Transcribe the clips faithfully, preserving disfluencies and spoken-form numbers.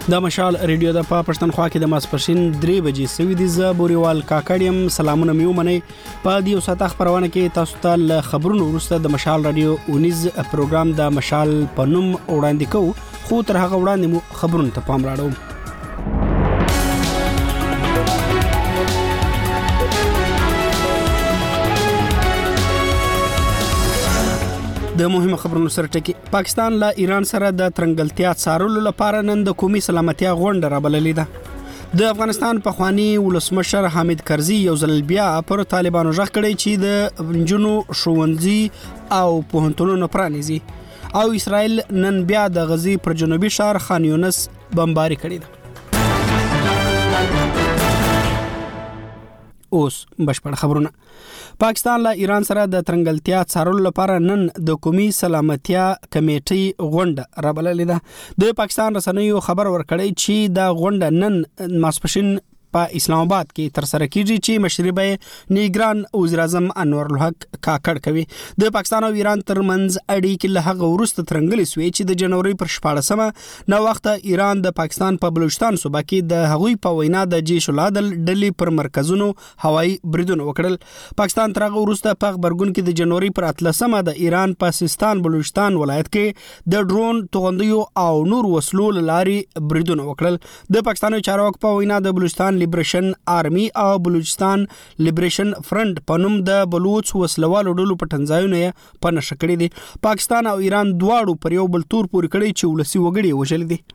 د مشال ریډیو د په پښتونخوا کې د ماسپښین درې بجې سوي دي. ز بوريوال کاکړیم سلامونه میو منی په دې وساته خبرونه کې تاسو ته ل خبرونو وروسته د مشال رادیو اونیز پروګرام د مشال پنوم وړاندې کوو، خو تر هغه وړاندې مو خبرونه ته پام راړو. د مهمه خبرونو سره ټکی پاکستان له ایران سره د ترنګلتیا څارلو لپاره نن د قومي سلامتیا غونډه رابللې ده. د افغانستان پخوانی ولسمشر حامد کرزي یو ځل بیا پر طالبانو ژغ کړی چې د جنونو ښوونځي او پوهنتونونو پرانیزي، او اسرائیل نن بیا د غزي پر جنوبي ښار خان یونس بمباري کړی ده. اوس بشپړ خبرونه. پاکستان له ایران سره د ترنګلتیا څارلو لپاره نن د قومي سلامتیا کمیټې غونډه رابللې ده. د پاکستان رسنیو خبر ورکړی چې دا غونډه نن ماسپښین په اسلام آباد کې تر سره کیږي چې مشربه نیګران وزیر اعظم انور الحق کاکړ کوي. د پاکستان او ایران ترمنځ اړیکې له هغه وروسته ترنګلې شوې چې د جنوري پر شپاړسمه نو وخت ایران د پاکستان په بلوچستان صوبه کې د هغوی په وینا د جیش العدل ډلې پر مرکزونو هوایي بریدونه وکړل. پاکستان تر هغه وروسته په خبرګون کې د جنوري پر اتلسمه د ایران په سیستان بلوچستان ولایت کې د ډرون توغندیو او نور وسلو لاري بریدونه وکړل. د پاکستان چارواکو په وینا د بلوچستان لیبریشن آرمی او بلوچستان لیبریشن فرنٹ په نوم د بلوچ وسلوالو ډلو په تنځایونه یې په نښه کړي دي. پاکستان او ایران دواړو پر یو بل تور پورې کړي چې ولسی وګړي وژل دي.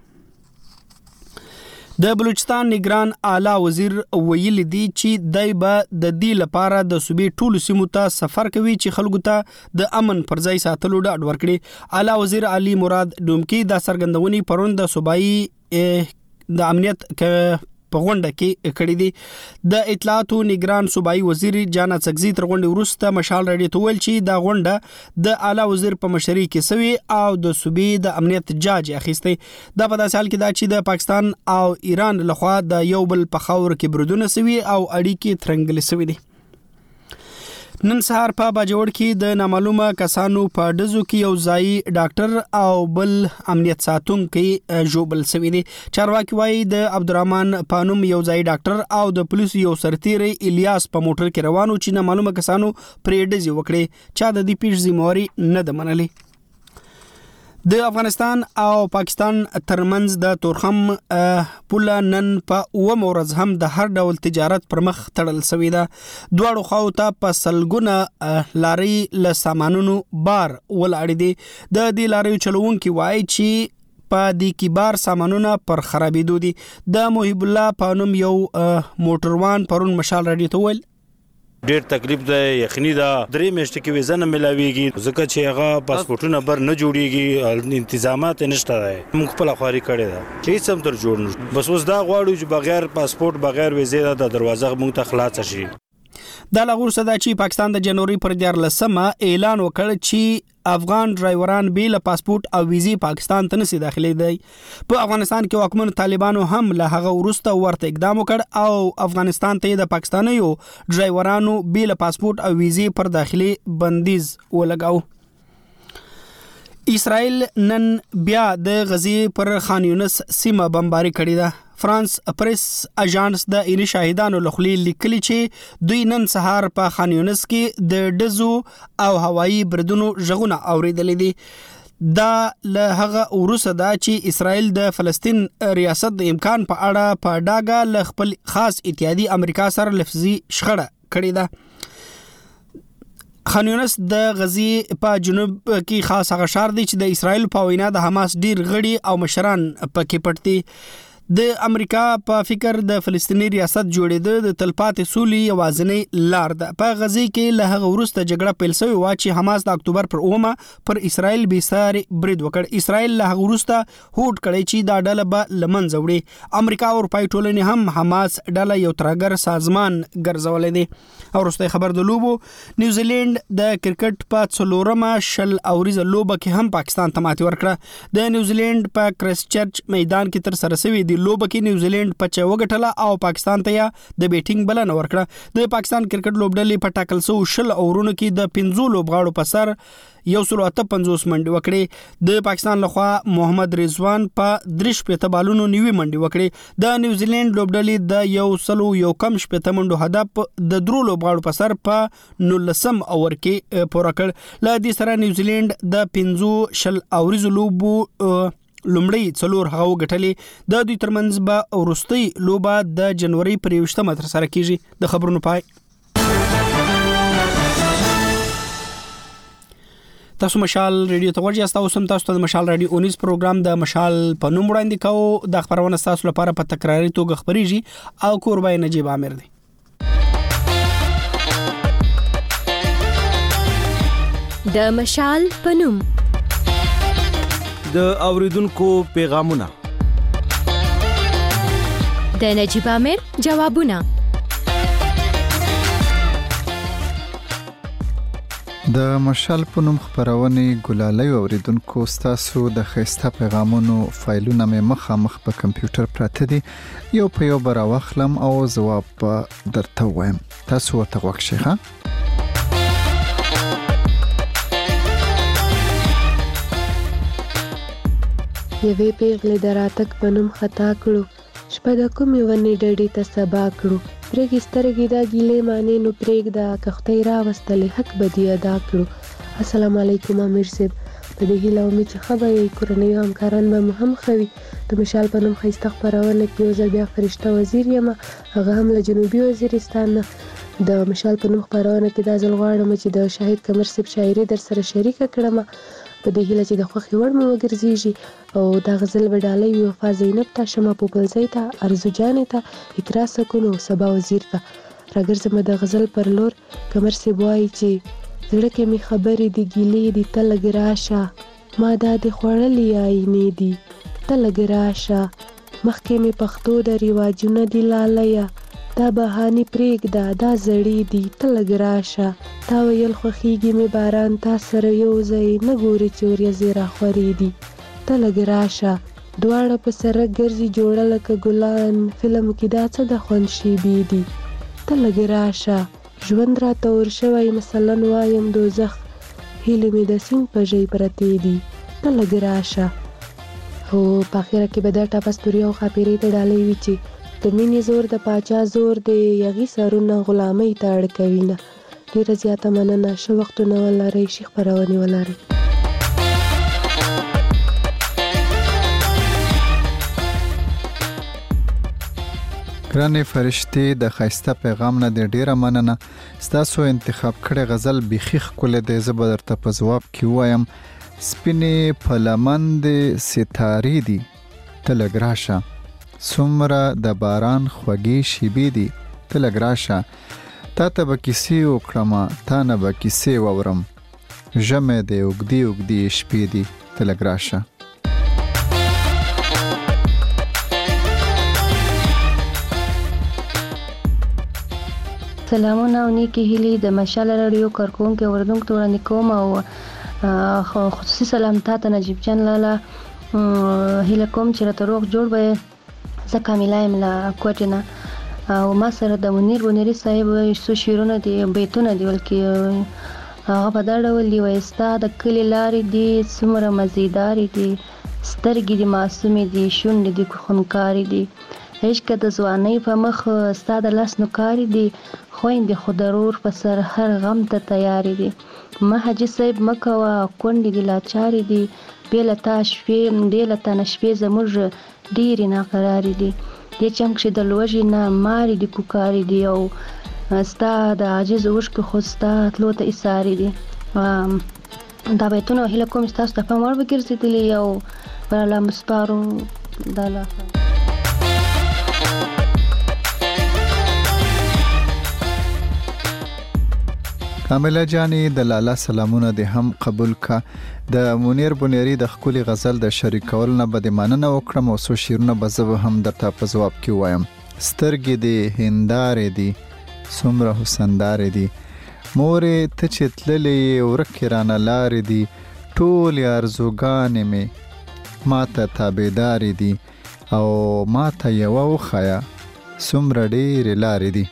د بلوچستان نگران اعلی وزیر ویل دي چې دای به د دې لپاره د صوبې ټولو سیمو ته سفر کوي چې خلکو ته د امن پر ځای ساتلو ډاډ ورکړي. اعلی وزیر علي مراد ډومکی د سرګندونی پروند د صوبایي د امنیت ک په غونډه کې کړی دی. د اطلاعاتو نگران صوبایي وزیر جانا سګزي تر غونډې وروسته مشال رادیو ته ویل چې دا غونډه د اعلی وزیر په مشرۍ کې سوي او د صوبې د امنیت جاج اخیستی. دا په داسې حال کې دا چې د پاکستان او ایران لخوا د یو بل په خاور کې بریدونه سوي او اړیکې ترنګلې سوي دي. نن سهار په باجوړ کې د نامعلومه کسانو په ډزو کې یو ځای ډاکټر او بل امنیت ساتونکي جوبل شوی دي. چارواکي وایي د عبدالرحمن پانوم یو ځای ډاکټر او د پولیسو یو سرتیری الیاس په موټر کې روانو چې نامعلومه کسانو پرې ډزې وکړې، چا د دې پیښې ذمہواري نه ده منلې. د افغانستان او پاکستان ترمنځ د تورخم پوله نن په اووم ورځ هم د هر ډول تجارت پر مخ تړل شوې ده. دواړو خواو ته په سلګونه لارۍ له سامانونو بار ولاړې دي. د دې لاریو چلوونکي وایي چې په دې کې بار سامانونه پر خرابېدو دي. د محب الله په نوم یو موټروان پرون مشال رادیو ته ویل ډیر تکلیف ده، یخنی ده، درې میاشتې کې ویزه نه ملاویږي ځکه چې هغه پاسپورټونه بر نه جوړیږي، انتظامات نشته ده. موږ خپل خواري کړې ده چې هیڅ هم تر جوړ نشو. بس اوس دا غواړو چې بغیر پاسپورټ بغیر ویزه د دروازه موږ ته خلاص شي. دا لغور صدا چې پاکستان د جنوري پر دیارلسمه اعلان وکړ چې افغان ډرایوران بیل پاسپورت او ویزي پاکستان ته نشي داخلي دی. په افغانستان کې واکمن طالبانو هم له هغه وروسته ورته اقدام وکړ او افغانستان ته د پاکستانیو ډرایورانو بیل پاسپورت او ویزي پر داخلي بندیز ولګاو. اسرائیل نن بیا د غزي پر خان یونس سیمه بمباري کړې ده. فرانس پریس اژانس د ایري شاهدانو لخوا لیکلي چې دوی نن سهار په خان یونس کې د ډزو او هوایي بریدونو ژغونه اوریدل دي. دا له هغه وروسته دا چې اسرائیل د فلسطین ریاست د امکان په اړه په ډاګه له خپل خاص اتحادیه امریکا سره لفظي شخړه کړې ده. خان یونس د غزي په جنوب کې خاص هغه ښار دی چې د اسرائیل په وینا د حماس ډیر غړي او مشران پکې پټ دي. د امریکا په فکر د فلسطینی ریاست جوړېده د تلپاتې سولې یوازینۍ لار ده. په غزي کې له هغه وروسته جګړه پیل شوې وه چې حماس د اکتوبر پر اومه پر اسرائیل بېساري برید وکړ. اسرائیل له هغه وروسته هوډ کړی چې دا ډله به له منځه وړي. امریکا او اروپایي ټولنې هم حماس ډله یو ترهګر سازمان ګرځولی دی. او وروستی خبر د لوبو، نیوزیلینډ د کرکټ په څلورمه شل اوریزه لوبه کې هم پاکستان ته ماتې ورکړه. د نیوزیلینډ په کرایسټ چرچ میدان کې تر سره شوې د دې لوبه کې نیوزیلند پچه وګټله او پاکستان ته د بیټینګ بلنه ورکړه. د پاکستان کرکټ لوبډلې په ټاکل شوو شل اورونو کې د پنځو لوبغاړو په سر یو سل اته پنځوس منډې وکړې. د پاکستان لخوا محمد رضوان په درې شپېته بالونو نیوي منډې وکړې. د نیوزیلند لوبډلې د یو سل یو کم شپېته منډو هدف د درو لوبغاړو په سر په نولسم اور کې پوره کړ. له دې سره نیوزیلند د پنځو شل اوریزو لوبو لومړی څلور هغه وګټلې. د دوی ترمنځ به وروستۍ لوبه د جنوري پر یوویشتمه ترسره کیږي. د خبرونو پای. تاسو مشال ریډیو ته ورجاست. تاسو هم تاسو ته د مشال ریډیو اونیز پروګرام د مشال په نوم وړاندې کوو. د خبرونه تاسو لپاره په تکراري توګه خبريږي او کوربای نجيب عامر دی. د مشال په نوم د اوریدونکو پیغامونه، د نجيب عامر جوابونه، د مشال په نوم خبرونه ګلالي اوریدونکو ستاسو د خسته پیغامونو فایلونه مې مخامخ په کمپیوټر پراته دي. یو په یو بر واخلم او جواب درته وایم. تاسو ورته وښه ها. یوې پیغلې دراتک په نوم خطا کړو، شپه د کومې ونې ډډې ته سبا کړو. پرېږې سترګې دا ګیلې معنی نو پرېږده، کښتۍ راوستلې حق به دې ادا کړو. السلام علیکم امیر صاحب، په دې هیله ومې چې ښه به یې کورنۍ همکاران به مو هم ښه وي. د مشال په نوم ښایسته خپرونه کې یو ځل بیا فرشته وزیر یم، هغه هم له جنوبي وزیرستان نه. د مشال په نوم خپرونه کې دا ځل غواړم چې د شاهد قمر صاحب شاعري در سره شریکه کړم، په دې هیله چې د خوښې وړ مو وګرځېږي. او دا غزل به ډالۍ وي وفا زینب ته، شمع پوپلزۍ ته، ارزو جانې ته، اقرا سکون او صبا وزیر ته. راګرځم د غزل پر لور. قمر صاحب وایي چې زړه کې مې خبرې دي ګیلې دي، ته لږ راشه، ما دا دې خوړلې آینې دي، ته لږ راشه، مخکې مې پښتو د رواجونه دي لالیه، دا بهانې پرېږده دا زړې دي، ته لږ راشه، تا ویل خوښیږي مې باران تا سره یو ځای، نه ګورې چې وریځې راخورې دي، ته لږ راشه، دواړه په سره ګرځي جوړه لکه ګلان، فلم کې دا څه د خوند شیبې دي، ته لږ راشه، ژوند راته ور شوی مثلا وایم دوزخ، هیلې مې د سیند په ژۍ پرتې دي، ته لږ راشه. او په اخره کې به دا ټاپه ستوري او ښاپېرۍ ته ډالۍ وي چې د مینې زور د پاچا زور دی، یغي سرونه غلامۍ ته اړ کوي نه. ډېره زیاته مننه، ښه وختونه ولرئ، ښې خپرونې ولرئ. ګرانې فرشتې، د ښایسته پیغام نه دې ډېره مننه. ستاسو انتخاب کړی غزل بیخي ښکلی دی. زه به درته په ځواب کې ووایم سپینې په لمن دې ستارې دي، ته لږ راشه، څومره د باران خوږې شیبې دي، ته لږ راشه، تا ته به کیسې وکړمه تا نه به کیسې واورم، ژمی دی اوږدې اوږدې شپې دي، ته لږ راشه. سلامونه او نیکی هیلې د مشال راډیو کارکونکو اوریدونکو ته وړاندې کوم، او خصوصي سلام تاته نجیب جان لاله هیله کوم چې راته روغ جوړ به. زه کامیلا یم له کوټې نه، او ما سره د منیر بنیري صاحب څو شعرونه دي، بیتونه دي، بلکې هغه په دا ډول دي: وایي ستا د کلي لارې دي څومره مزیدارې دي، سترګې دي معصومې دي، شونډې دي خونکارې دي، عشق د ځوانۍ په مخ ستا د لاس نوکارې دي، خویندې خو د رور په سر هر غم ته تیارې دي، مه حاجي صاحب مه کوه کونډې دي لاچارې دي، بې له تا شپې بې له تا نه شپې زموږ ډېرې ناقرارې دي، دې چم کښې د لوږې نه مارې دي کوکارې دي، او ستا د عاجز اوښکې خو ستا تلو ته ایسارې دي. دا بیتونه هیله کوم ستاسو ته پام وړ وګرځېدلي او پر الله مو سپارو. دا لافه کامله جانې د لالا سلامونه دې هم قبول کا. د منیر بنیری د ښکلي غزل د شریکولو نه به دې مننه وکړم، او څو شعرونه به زه هم درته په ځواب کې ووایم. سترګې دې هندارې دي څومره حسندارې دي، مورې ته چې تللې یې ورکې رانه لارې دي، ټولې ارزوګانې مې ما ته تابعدارې دي، او ما ته یوه وښایه څومره ډېرې لارې دي.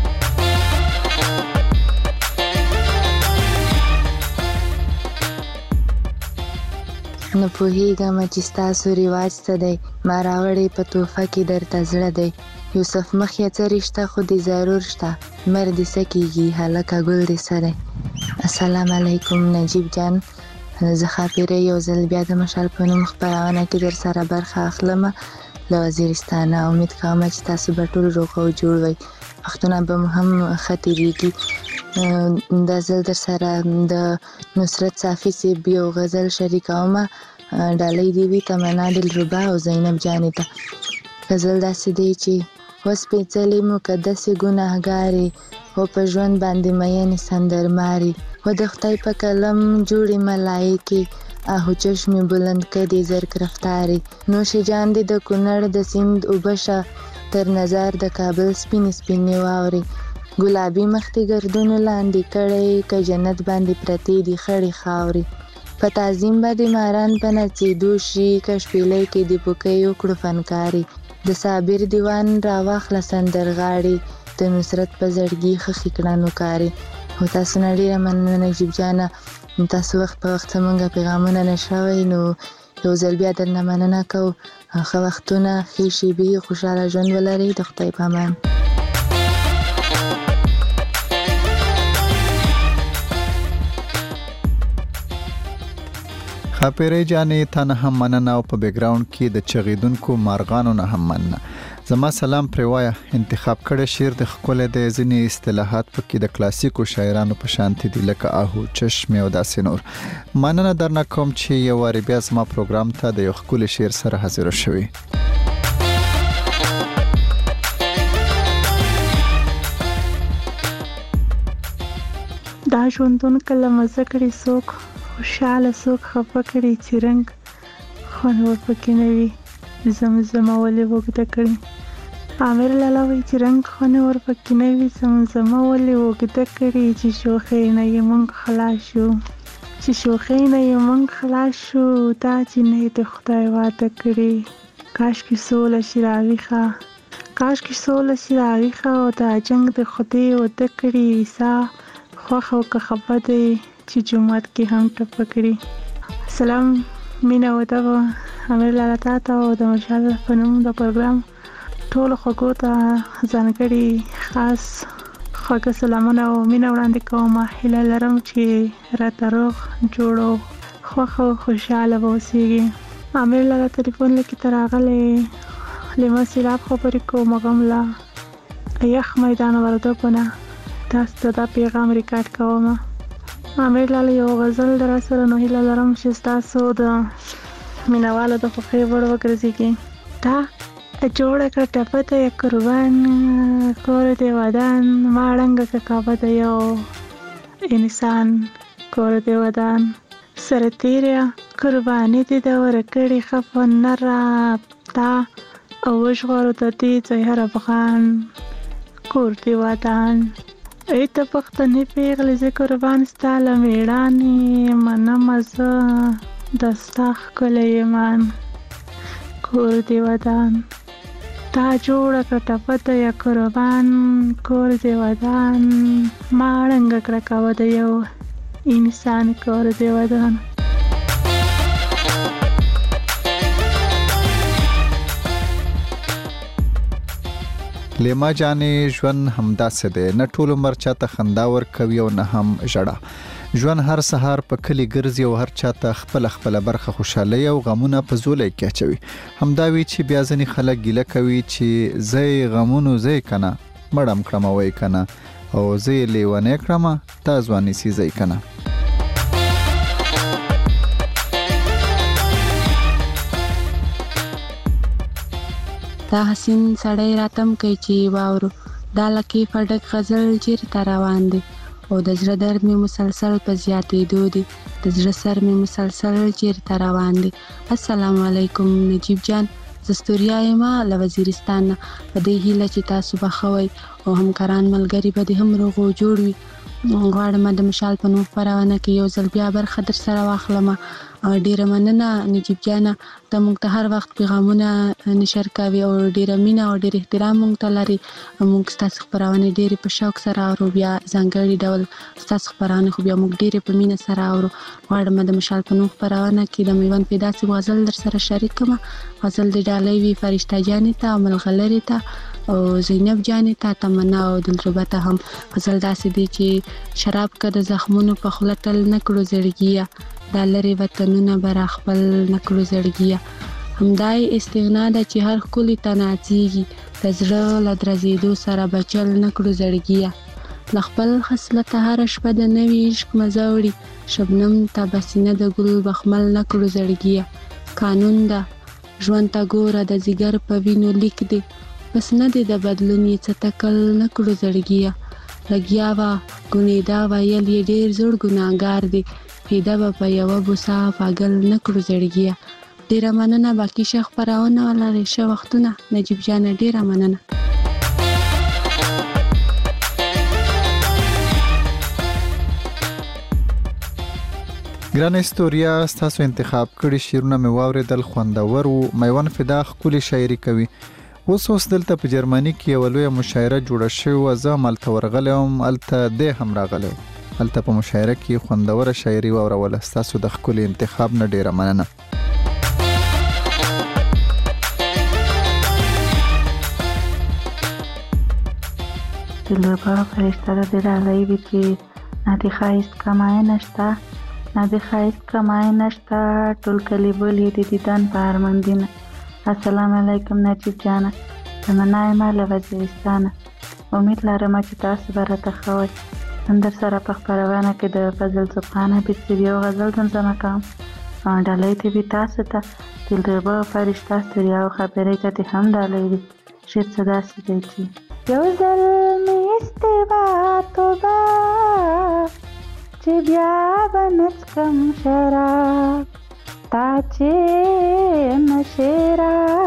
نه پوهېږم چې ستاسو رواج څه دی، ما راوړی په تحفه کې درته زړه دی. یوسف مخیه څه رشته خو دې ضرور شته، مر دې څه کېږي هلکه ګل دې څه دی. السلام علیکم نجیب جان، زه ښاپیرۍ یو ځل بیا د مشال په نوم خپرونه کې در سره برخه اخلم له وزیرستانه. امید کوم چې تاسو به ټول روغ او جوړ وئ، وختونه به مو هم ښه تېرېږي. دا ځل در سره د نصرت صافي صاحب یو غزل شریکومه، ډالۍ دې وي تمنا دلربا او زینب جانې ته. غزل داسې دی چې وسپېڅلې مقدسې ګناهګارې و په ژوند باندې مینې سندرمارې و د خدای په قلم جوړې ملایکې آهو چشمې بلند کدې زرک رفتارې. نوش جان دې د کونړ د سیند اوبه شه تر نظر د کابل سپینې سپینې واورې. ګلابي مخ دې ګردونو لاندې کړی که جنت باندې پرتې دي خړې خاورې. په تعظیم به دې ماران په نڅېدو شي که شپېلۍ کې دې پوکۍ وکړو فنکارې. د صابر دیوان راواخله سندرغاړې د نصرت په زړګي خښې کړه نوکارې. او تاسو نه ډېره مننه نجیب جانه، تاسو وخت په وخت زموږ پیغامونه نشوئ، نو یو ځل بیا درنه مننه کوو. ښه وختونه، ښې شېبې، خوشحاله ژوند ولرئ. د خدای په امان. ښاپیرۍ جانې تا نه هم مننه او په بیکګراوند کې د چغیدونکو مارغانو نه هم مننه. زما سلام پرې وایه. انتخاب کړی شعر د ښکلی دی، ځینې اصطلاحات پکې د کلاسیکو شاعرانو په شانتې دي لکه آهو چشمې او داسې نور. مننه درنه کوم چې یو وارې بیا زما پروګرام ته د یو ښکلي شعر سره حاضر شوي. دا ژوندون کله مزه کړي څوک، خوشحاله څوک خفه کړي چې رنګ خوند ورپکې نه وي زمزمه ولې اوږده کړي. عامر لالا وایي چې رنګ خوند ورپکې نه وي زمزمه ولې اوږده کړي. چې شوخۍ نه یې موږ خلاص شو، چې شوخۍ نه یې موږ خلاص شو، دا جینۍ د خدای واده کړي. کاشکې سوله شي راویښه، کاشکې سوله شي راویښه او دا جنګ د خدای واده کړي. سا خوښه او که خفه دی چې جومات کې هم ټپه کړي. سلام، مینه او ادب امیر لالا تا ته او د مشال په نوم د پروګرام ټولو خوږو ته ځانګړي خاص خوږه سلامونه او مینه وړاندې کوم. هیله لرم چې راته روغ جوړ او خوښ او خوشحاله به اوسېږي. امیر لالا تلیفون لیکي ته راغلی لیمه سیلاب خبرې کوم غم له یخ میدان وردګو نه تاسو ته دا پیغام ریکارډ کوم. امیر لالا یو غزل در سره نو هیله لرم چې ستاسو د مینوالو د خوښۍ وړ وګرځېږي. دا جوړه کړه ټپه ته یې قربان کور دې ودان، ما ړنګه که کعبه د یو انسان کور دې ودان. سره تیره قرباني دې د ورکړې خفه نه رابطه او وژغورو د دې ځای هر افغان کور دې ودان. ای ته پښتنې پیغلې زه قربان ستا له مېړانې منمه زه د ستا ښکلی ایمان کور دې ودان. تا جوړه کړه ټپه ته یې قربان کور دې ودان، ما ړنګه کړه کعبه د یو انسان کور دې ودان. لیما جانې ژوند همداسې دی، نه ټول عمر چاته خندا ورکوي او نه هم ژړا. ژوند هر سهار په کلی ګرځي او هر چاته خپل خپل برخه خوشحالي او غمونه په زولې کې اچوي. همدا وی چې بیا ځنې خلک ګیله کوي چې زه غمونو زه کنه مړم کړم وای کنه او زه لیوانې کړم تا ځواني سي زې کنه. دا حسین سړی راتم کوي چې واورو دا لکې فډک غزل چیرته روان دی او د زړه درد مې مسلسل په زیاتېدو دی، د زړه سر مې مسلسل چیرته روان دی. السلام علیکم نجیب جان، زه ستوریا یم له وزیرستان نه. په دې هیله چې تاسو به ښه وئ او همکاران ملګري به دې هم روغ او جوړ وي. غواړم د مشال په نوم خپرونه کې یو ځل بیا برخه در سره واخلم ډیره مننه نجیب جانه ته موږ ته هر وخت پیغامونه نشر کوي او ډیره مینه او ډیر احترام موږ ته لري. موږ ستاسو خپرونه ډیرې په شوق سره اورو، بیا ځانګړي ډول ستاسو خپرونه خو بیا موږ ډیرې په مینه سره اورو. غواړم د مشال په نوم خپرونه کې د میوند په داسې غزل در سره شریک کړم. غزل د ډالۍ وی فرشته جانې ته، ملغلرې ته او زینب جانې ته، تمنا او دلربه ته هم. غزل داسې دی چې شراب که د زخمونو په خوله تل نه کړو زړګیه، دا لرې وطنونه به را خپل نه کړو زړګیه. همدای استغنا ده چې هر ښکلي ته ناڅېږي، د زړه له درزېدو سره به چل نه کړو زړګیه. له خپل خصلته هره شپه د نوي عشق مزه وړي، شبنم ته به سینه د ګل بخمل نه کړو زړګیه. قانون ده ژوند ته ګوره د ځیګر په وینو لیک دی، بس نه دی د بدلون یې څه تکل نه کړو زړګیه. لګیا وه ګنېدا ویل یې ډېر زوړ ګناهګار دی، پیدا به په یوه بوسه پاګل نه کړو زړګیه. ډېره مننه. باقي شه خپرونه ولرئ، ښه وختونه. نجیب جانه ډېره مننه. ګرانه استوریا، ستاسو انتخاب کړي شعرونه مې واورېدل، خوندور وو. میوند فدا ښکلې شاعري کوي. اوس اوس دلته په جرمني کې یوه لویه مشاعره جوړه شوې وه. زه هم هلته ورغلی وم، هلته دی هم راغلی و. هلته په مشاعره کې خوندوره شاعري واوروله. ستاسو د ښکلي انتخاب نه ډېره مننه. دلربه فرشته د دې ډالۍ وي چې نه د ښایست کمای نشته، نه د ښایست کمای نشته، ټول کلي بولي د دیدن په ارمندینه. السلام علیکم نجیب جانه، تمنا یم له وزیرستانه. امید لرم چې تاسو به راته ښه وایي. نن در سره په خپرونه کې د فضل صبحانه بیت یو غزل زمزمه کوم. ډالۍ ته وي تاسو ته دلربه فرشته ستړیا او خبرې ته دې هم ډالۍ وي. شعر څه داسې دی چې یو ځل مې استوا توبه چې بیا به نه څکم شراب، تا چې نشې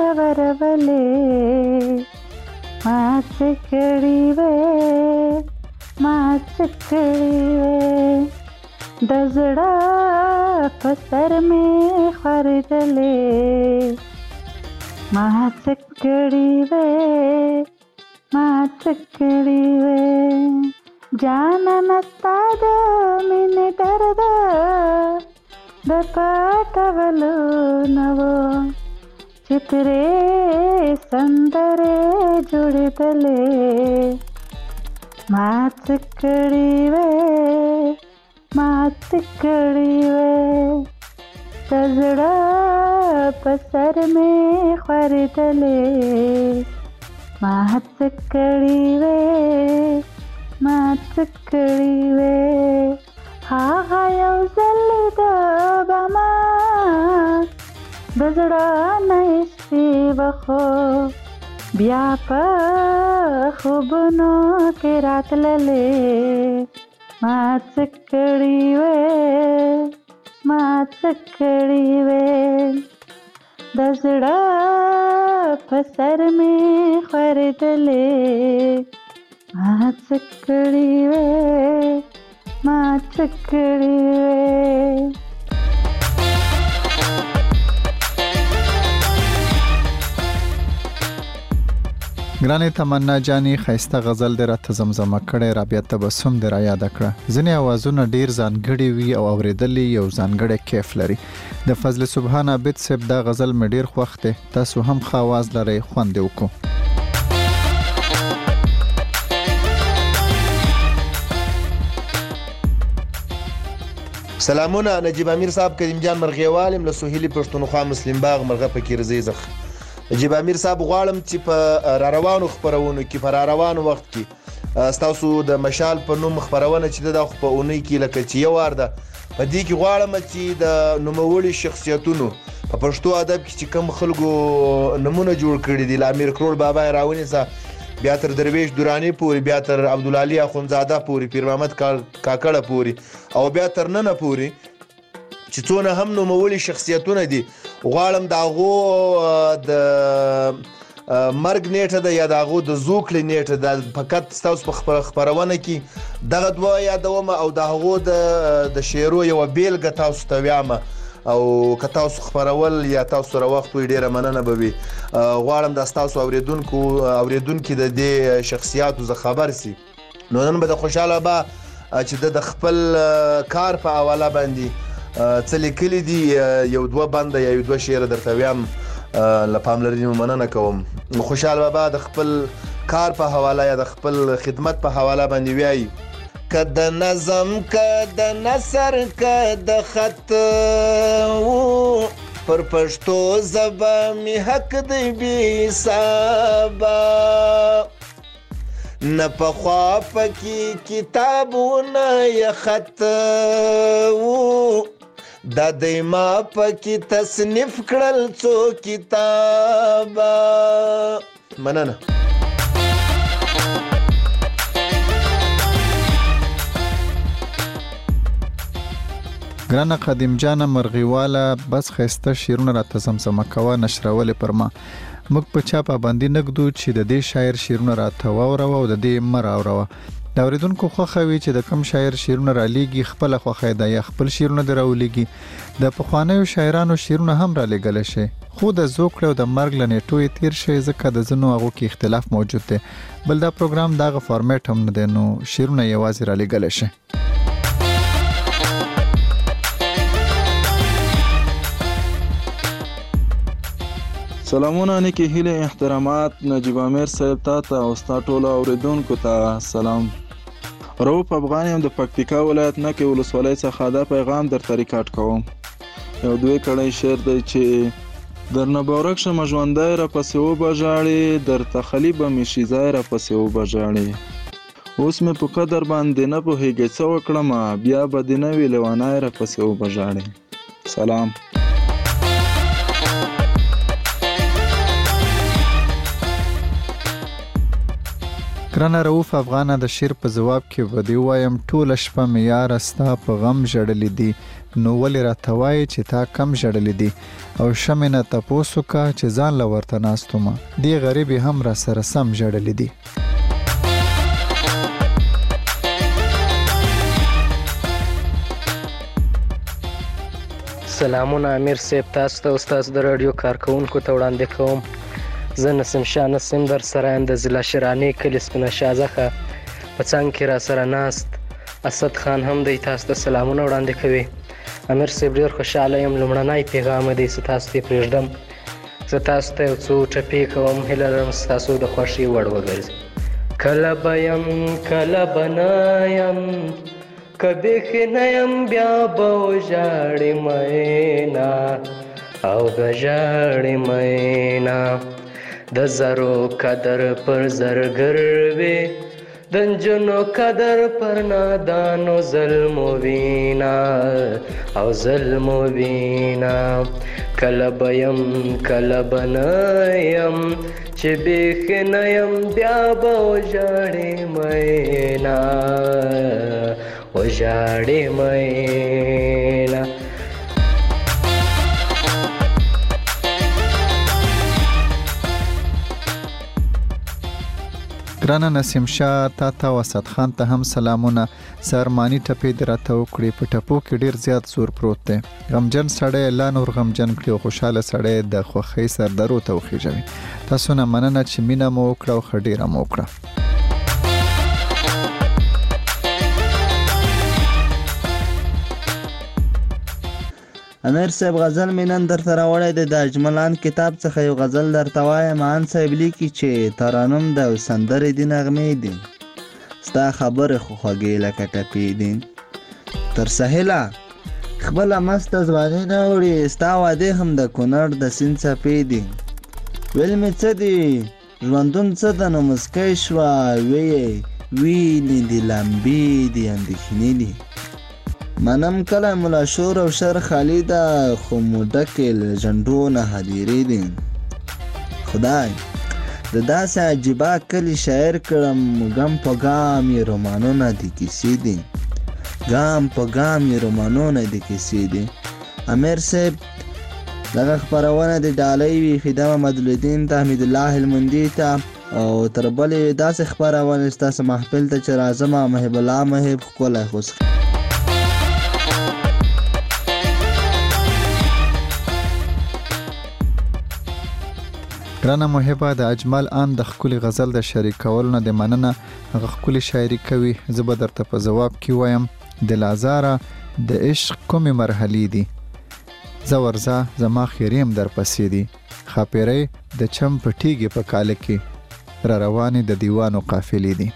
راورولې ما څه کړي وې، ما څه کړي وې، د زړه په سر مې خورېدلې ما څه کړي وې، ما څه کړي وې. جانانه ستا د مینې درد د پټولو نه و چې ترې سندرې جوړېدلې ما څه کړي وې، ما څه کړي وې، د زړه په سر مې خورېدلې ما څه کړي وې، ما څه کړي وې. هغه یو ځل د بما د زړه نه ایستې وه، خو بیا په خوبونو کې راتللې ما څه کړي وې، ما څه کړي وې، د زړه په سر مې خورېدلې ما څه کړي وې، ما څه کړي وې. ګرانې تمنا جانې ښایسته غزل دې راته زمزمه کړی، رابعه تبسم دې را یاده کړه. ځینې اوازونه ډېر ځانګړي وي او اورېدل یو ځانګړی کیف لري. د فضل سبحان عابد صاحب دا غزل مې ډېر خوښ دی. تاسو هم ښه اواز لرئ، خوند دې وکړو. سلامونه نجیب امیر صاحب، کریم جان مرغیوالم له سهیلی پښتونخوا مسلم باغ مرغه پکې رضی زخ. نجیب امیر صاحب غواړم چې په را روانو خبرونو کې په را روانو وخت کې ستاسو د مشال په نوم خبرونه چې د خو په اونۍ کې لکه چې یو وار ده په دې کې غواړم چې د نوموړي شخصیتونو په پښتو ادب کې چې کوم خلکو نمونه جوړ کړي دي، امیر کروړ بابا راونیسا، بیا تر درویش دورانی پوری، بیا تر عبدالعلی اخونزاده پوری، پیر محمد کاکړه پوری، او بیا تر ننه پوری چې څونه هم نوموړي شخصیتونه دي. غواړم د هغو د مرګ نیټه ده یا د هغو د زوکړې نیټه ده فقط ستاسو په خپرونه کې دغه دوه یادوم او د هغو د شعرو یوه بیلګه تاسو ته ویامه. او که تاسو خپرول یا تاسو سره وخت وي ډېره مننه به وي. غواړم دا ستاسو اورېدونکو اورېدونکي د دې شخصیاتو زه خبر سي. نو نن به د خوشحاله به چې د خپل کار په حواله باندې څه لیکلي دي یو دوه بنده یا یو دوه شعره درته ویم، له پاملرنې مو مننه کوم. خوشحال بابا د خپل کار په حواله یا د خپل خدمت په حواله باندې وایي که د نظم که د نثر که د خط و پر پښتو ژبه مې حق دی بې حسابه، نه پخوا پکې کتابونه یا خط و دا دی ما پکې تصنیف کړل څو کتابه. مننه. ګرانه قدیم جانه مرغیواله بس خسته شیرونه راته زمزمه کوه نشرولې پر ما. موږ په چا پابندي نږدو چې د دې شاعر شیرونه راته واوروه او د دې مه راوروه. د اورېدونکو خوښه وي چې د کم شاعر شیرونه رالیږي خپله خوښه ده یا خپل شیرونه دې راولیږي. د پخوانیو شاعرانو شیرونه هم رالیږلی شي، خو د زوکړې او د مرګ له نیټو یې تیر شي ځکه د ځینو هغو کې اختلاف موجود دی. بل دا پروګرام دغه فارمیټ هم نه دی نو شیرونه یوازې رالیږلی شي. سلامونه نیکی هیله احترامات نجیب امیر صاحب تا ته او ستا ټولو اورېدونکو ته سلام. رؤوف افغان یم د پکتیکا ولایت نکې ولسوالۍ څخه دا پیغام درته ریکارډ کوم. یو دوی کړی شعر دی چې درنه به ورک شمه ژوندی راپسې وبژاړې، درته خلي به مې شي ځای راپسې وبژاړې، اوس مې په قدر باندې نه پوهېږې څه وکړمه، بیا به دې نه وي لیونی راپسې وبژاړې. سلام. ګرانه رؤوف افغانه د شعر په ځواب کې به دې ووایم ټوله شپه مې یاره ستا په غم ژړلې دي، نو ولې راته وایې چې تا کم ژړلې دي، او شمې نه تپوس وکړه چې ځان له ورته ناست ومه، دې غریبې هم را سره سم ژړلې دي. سلامونه امیر صاحب، تاسو ته استاد د رادیو کارکونکو ته وړاندې کوم. زه نسیم شاه نسیم در سره یم د ضلع شرانې کلي سپینه شازخه په څنګ کې را سره ناست اسد خان هم دی تاسو ته سلامونه وړاندې کوي. امیر صاحب ډېر خوشحاله یم، لومړنی پیغام دی چې تاسو ته پرېږدم. زه تاسو ته یو څو ټپې کوم، هیله لرم ستاسو د خوښۍ وړ وګرځي. کله به یم کله به نه یم، که بیخي نه یم بیا به وژاړې مینا او بژاړې مینا، د زرو قدر پر زرګر وي، د نجونو قدر پر نادانو ظلم وینا او ظلم وینا. کله به یم کله به نه یم، چې بیخي نه یم بیا به وژاړې مینا وژاړې مینا. ګرانه نسیم شاه تا ته او اسد خان ته هم سلامونه. سرمانی ټپې دې راته وکړې، په ټپو کې ډېر زیات زور پروت دی. غمجن سړی لا نور غمجن کړي او خوشحاله سړی د خوښۍ سردرو ته وخېژوي. تاسو نه مننه چې مینه مو وکړه او ښه ډېره مو وکړه. امیر صاحب غزل مې نن درته راوړی دی، د اجملان کتاب څخه یو غزل درته وایم. ان صاحب لیکي چې ترانم د سندرې دي نغمې دي، ستا خبرې خو خوږې لکه ټپې دي، تر سهیله خپله مسته ځواني نه وړي، ستا وعدې هم د کونړ د سیند څپې دي. ویل مې څه دي ژوندون څه ده نو مسکی شوه، ویې وینې دي لمبې دي اندېښنې دي. منم کله ملا شور او شر خالی ده، خو موډکې له جنډو نه هدیرې دي. خدای د داسې عجیبه کلي شاعر کړم، ګام په ګام یې رومانونه دي کیسې دي، ګام په ګام یې رومانونه دي کیسې دي. امیر صاحب دغه خپرونه د ډالۍ وي فدا محمدالدین ته، حمید الله هلمندي ته، او تر بلې داسې خپرونه ستاسو محفل ته چې راځم محب الله محب ښکلی خوش ګرانه محبه د اجمل آن د خپل غزل د شریکولو نه د مننه هغه خپل شاعري کوي. زه به درته په جواب کې وایم د لازاره د عشق کومې مرحلې دي، زه ورځه زما خیریم در پسې دي، خاپیری د چم پټیږي په کاله کې را روانې د دیوانو قافلې دي.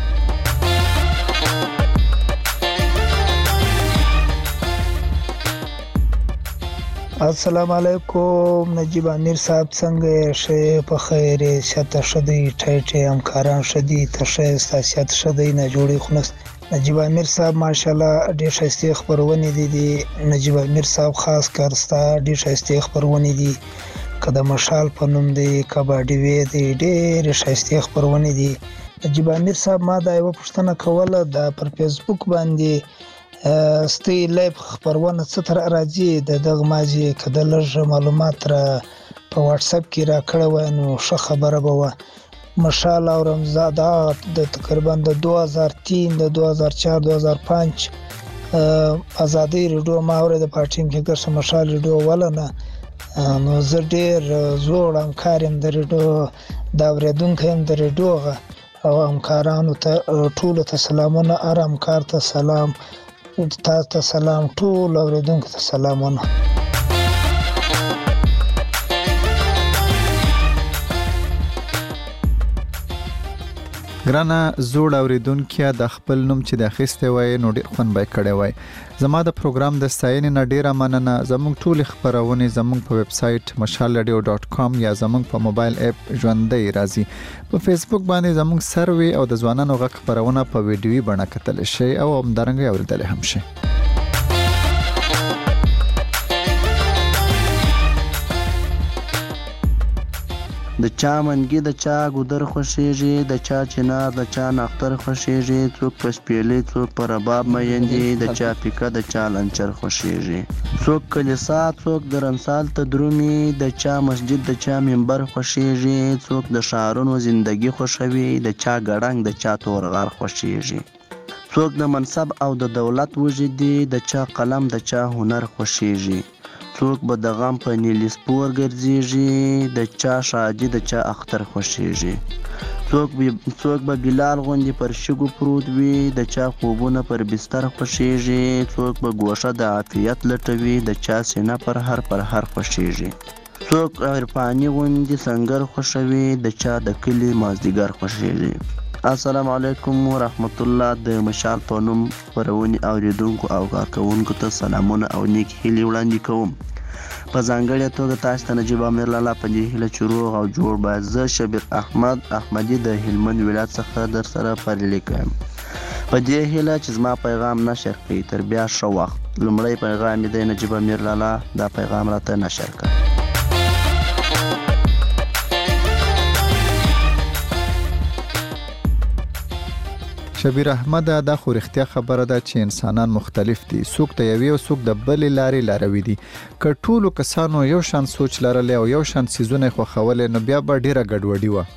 السلام علیکم نجیب امیر صاحب، څنګه شې؟ په خیر شته شدی ټایټ همکاران شدی تشه استاسیات شدی نه جوړی خنس. نجیب امیر صاحب ماشاءالله ډېر ښایسته خبرونه دي دي نجیب امیر صاحب خاص کارستا ډېر ښایسته خبرونه دي کده مشال په نوم دی کباډي وی دی ډېر ښایسته خبرونه دي. نجیب امیر صاحب ما دا یو پوښتنه کوله د پر فیسبوک باندې ستی لایف خبرونه څه تر راځي د دغه ماجی کده لږ معلومات را په واتس اپ کې را کړو نو ښه خبره به و. مشال او رمزاده د تقریبا د دو هزار و سه د دو هزار و چهار دو هزار و پنج ازادي ریډیو ما اورید په ټیم کې ګرځم مشال ریډیو ولنه نو زه ډېر زوړ همکار یم د ریډیو د اورېدونکو یم د ریډیو او همکارانو ته ټولو ته سلامونه، هر همکار ته سلام، تاسو ته سلام، ټول اورېدونکو ته سلامونه. ګرانه زوړ اوریدونکو د خپل نوم چې د اخیسته وای نو ډیر خون بای کړی وای. زما د پروګرام د ستاینې نه ډیره مننه. زموږ ټول خبرونه زموږ په ویب سټ مشال رادیو ډاٹ کام یا زموږ په موبایل اپ ژوندۍ راځي. په فیسبوک باندې زموږ سروي او د ځوانانو غږ خبرونه په ویډیوي بڼه کتل شي او همدارنګه اوریدل هم شي. د چا منګي د چا ګودر خوشیږي، د چا چنار د چا نختر خوشیږي، څوک په سپیلې څوک په رباب مېندې، د چا پیکه د چا لنچر خوشیږي، څوک کلیسا څوک درنسال ته درومي، د چا مسجد د چا منبر خوشیږي، څوک د ښارونو زندگی خوشوي، د چا ګړنګ د چا تورغار خوشیږي، څوک د منصب او د دولت وجدي، د چا قلم د چا هنر خوشیږي، څوک به د غم په نیلی سپور ګرځېږي، د چا شادي د چا اختر خوښېږي، څوک به څوک به بلال غوندې پر شګو پروت وي، د چا خوبونه پر بستر خوښېږي، څوک به ګوښه د عافیت لټوي، د چا سینه پر هر پر هر خوښېږي، څوک عرفاني غوندې سنګر خوښوي، د چا د کلي مازدیګر خوښېږي. السلام علیکم ورحمت الله. د مشال په نوم خپرونې اوریدونکو او کارکوونکو ته سلامونه او نیک هیلې وړاندې کوم. په ځانګړې توګه تاسو ته نجیب امیر لالا په دې هیله چې روغ او جوړ باید. زه شبیر احمد احمدي د هلمند ولایت څخه در سره پیغام کوم په دې هیله چې زما پیغام نشر کړئ. تر بیا ښه وخت. لومړی پیغام دی نجیب امیر لالا، دا پیغام راته نشر کړ. شبیر احمد دا خو رښتیا خبره ده چې انسانان مختلف دي، څوک د یوې او څوک د بلې لارې لاروي دي. که ټولو کسانو یو شان سوچ لرلی او یو شان څیزونه خوښولې نو بیا به ډیره ګډوډي وه.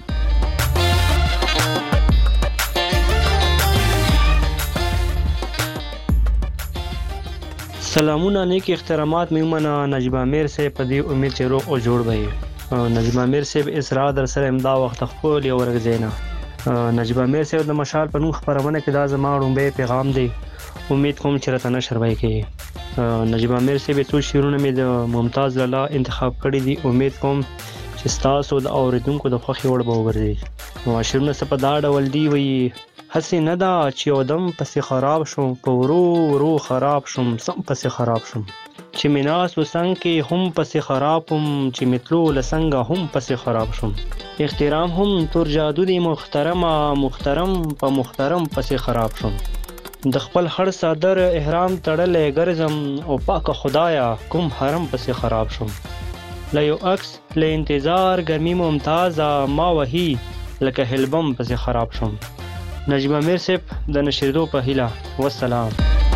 سلامونه نیک احترامات میمنه نجیب امیر صاحب په دې امید چې روغ او جوړ به. نجیب امیر صاحب اسرا در سره امدا وخت خپل یو ورغزینا. نجیب امیر صاحب د مشال په نوم خبرونه کې دا زما رومبه پیغام دی. امید کوم چې راته نشر وای کې. نجیب امیر صاحب څو شیرونه مې د ممتاز لالا انتخاب کړی دي. امید کوم چې تاسو د اوریدونکو د خوښي وړ به وګرځي. نو شیرونه څه په دا ډول دی وی هسې نه دا چې یو دم پسې خراب شوم، په ورو ورو خراب شوم، سم پسې خراب شوم، چې میناس وسنګ کې هم پسې خراب هم، چې متلو لسنګ هم پسې خراب شوم. احترام هم تور جادو دی محترمه، محترم په محترم پسې خراب شوم. د خپل هر صادر احرام تړلې ګرځم او پاک خدایا کوم حرم پسې خراب شوم. له یو عکس له انتظار ګرمي ممتازه ما وهي لکه هلبم پسې خراب شوم. نجیب امیر صاحب د نشریدو په هیله والسلام.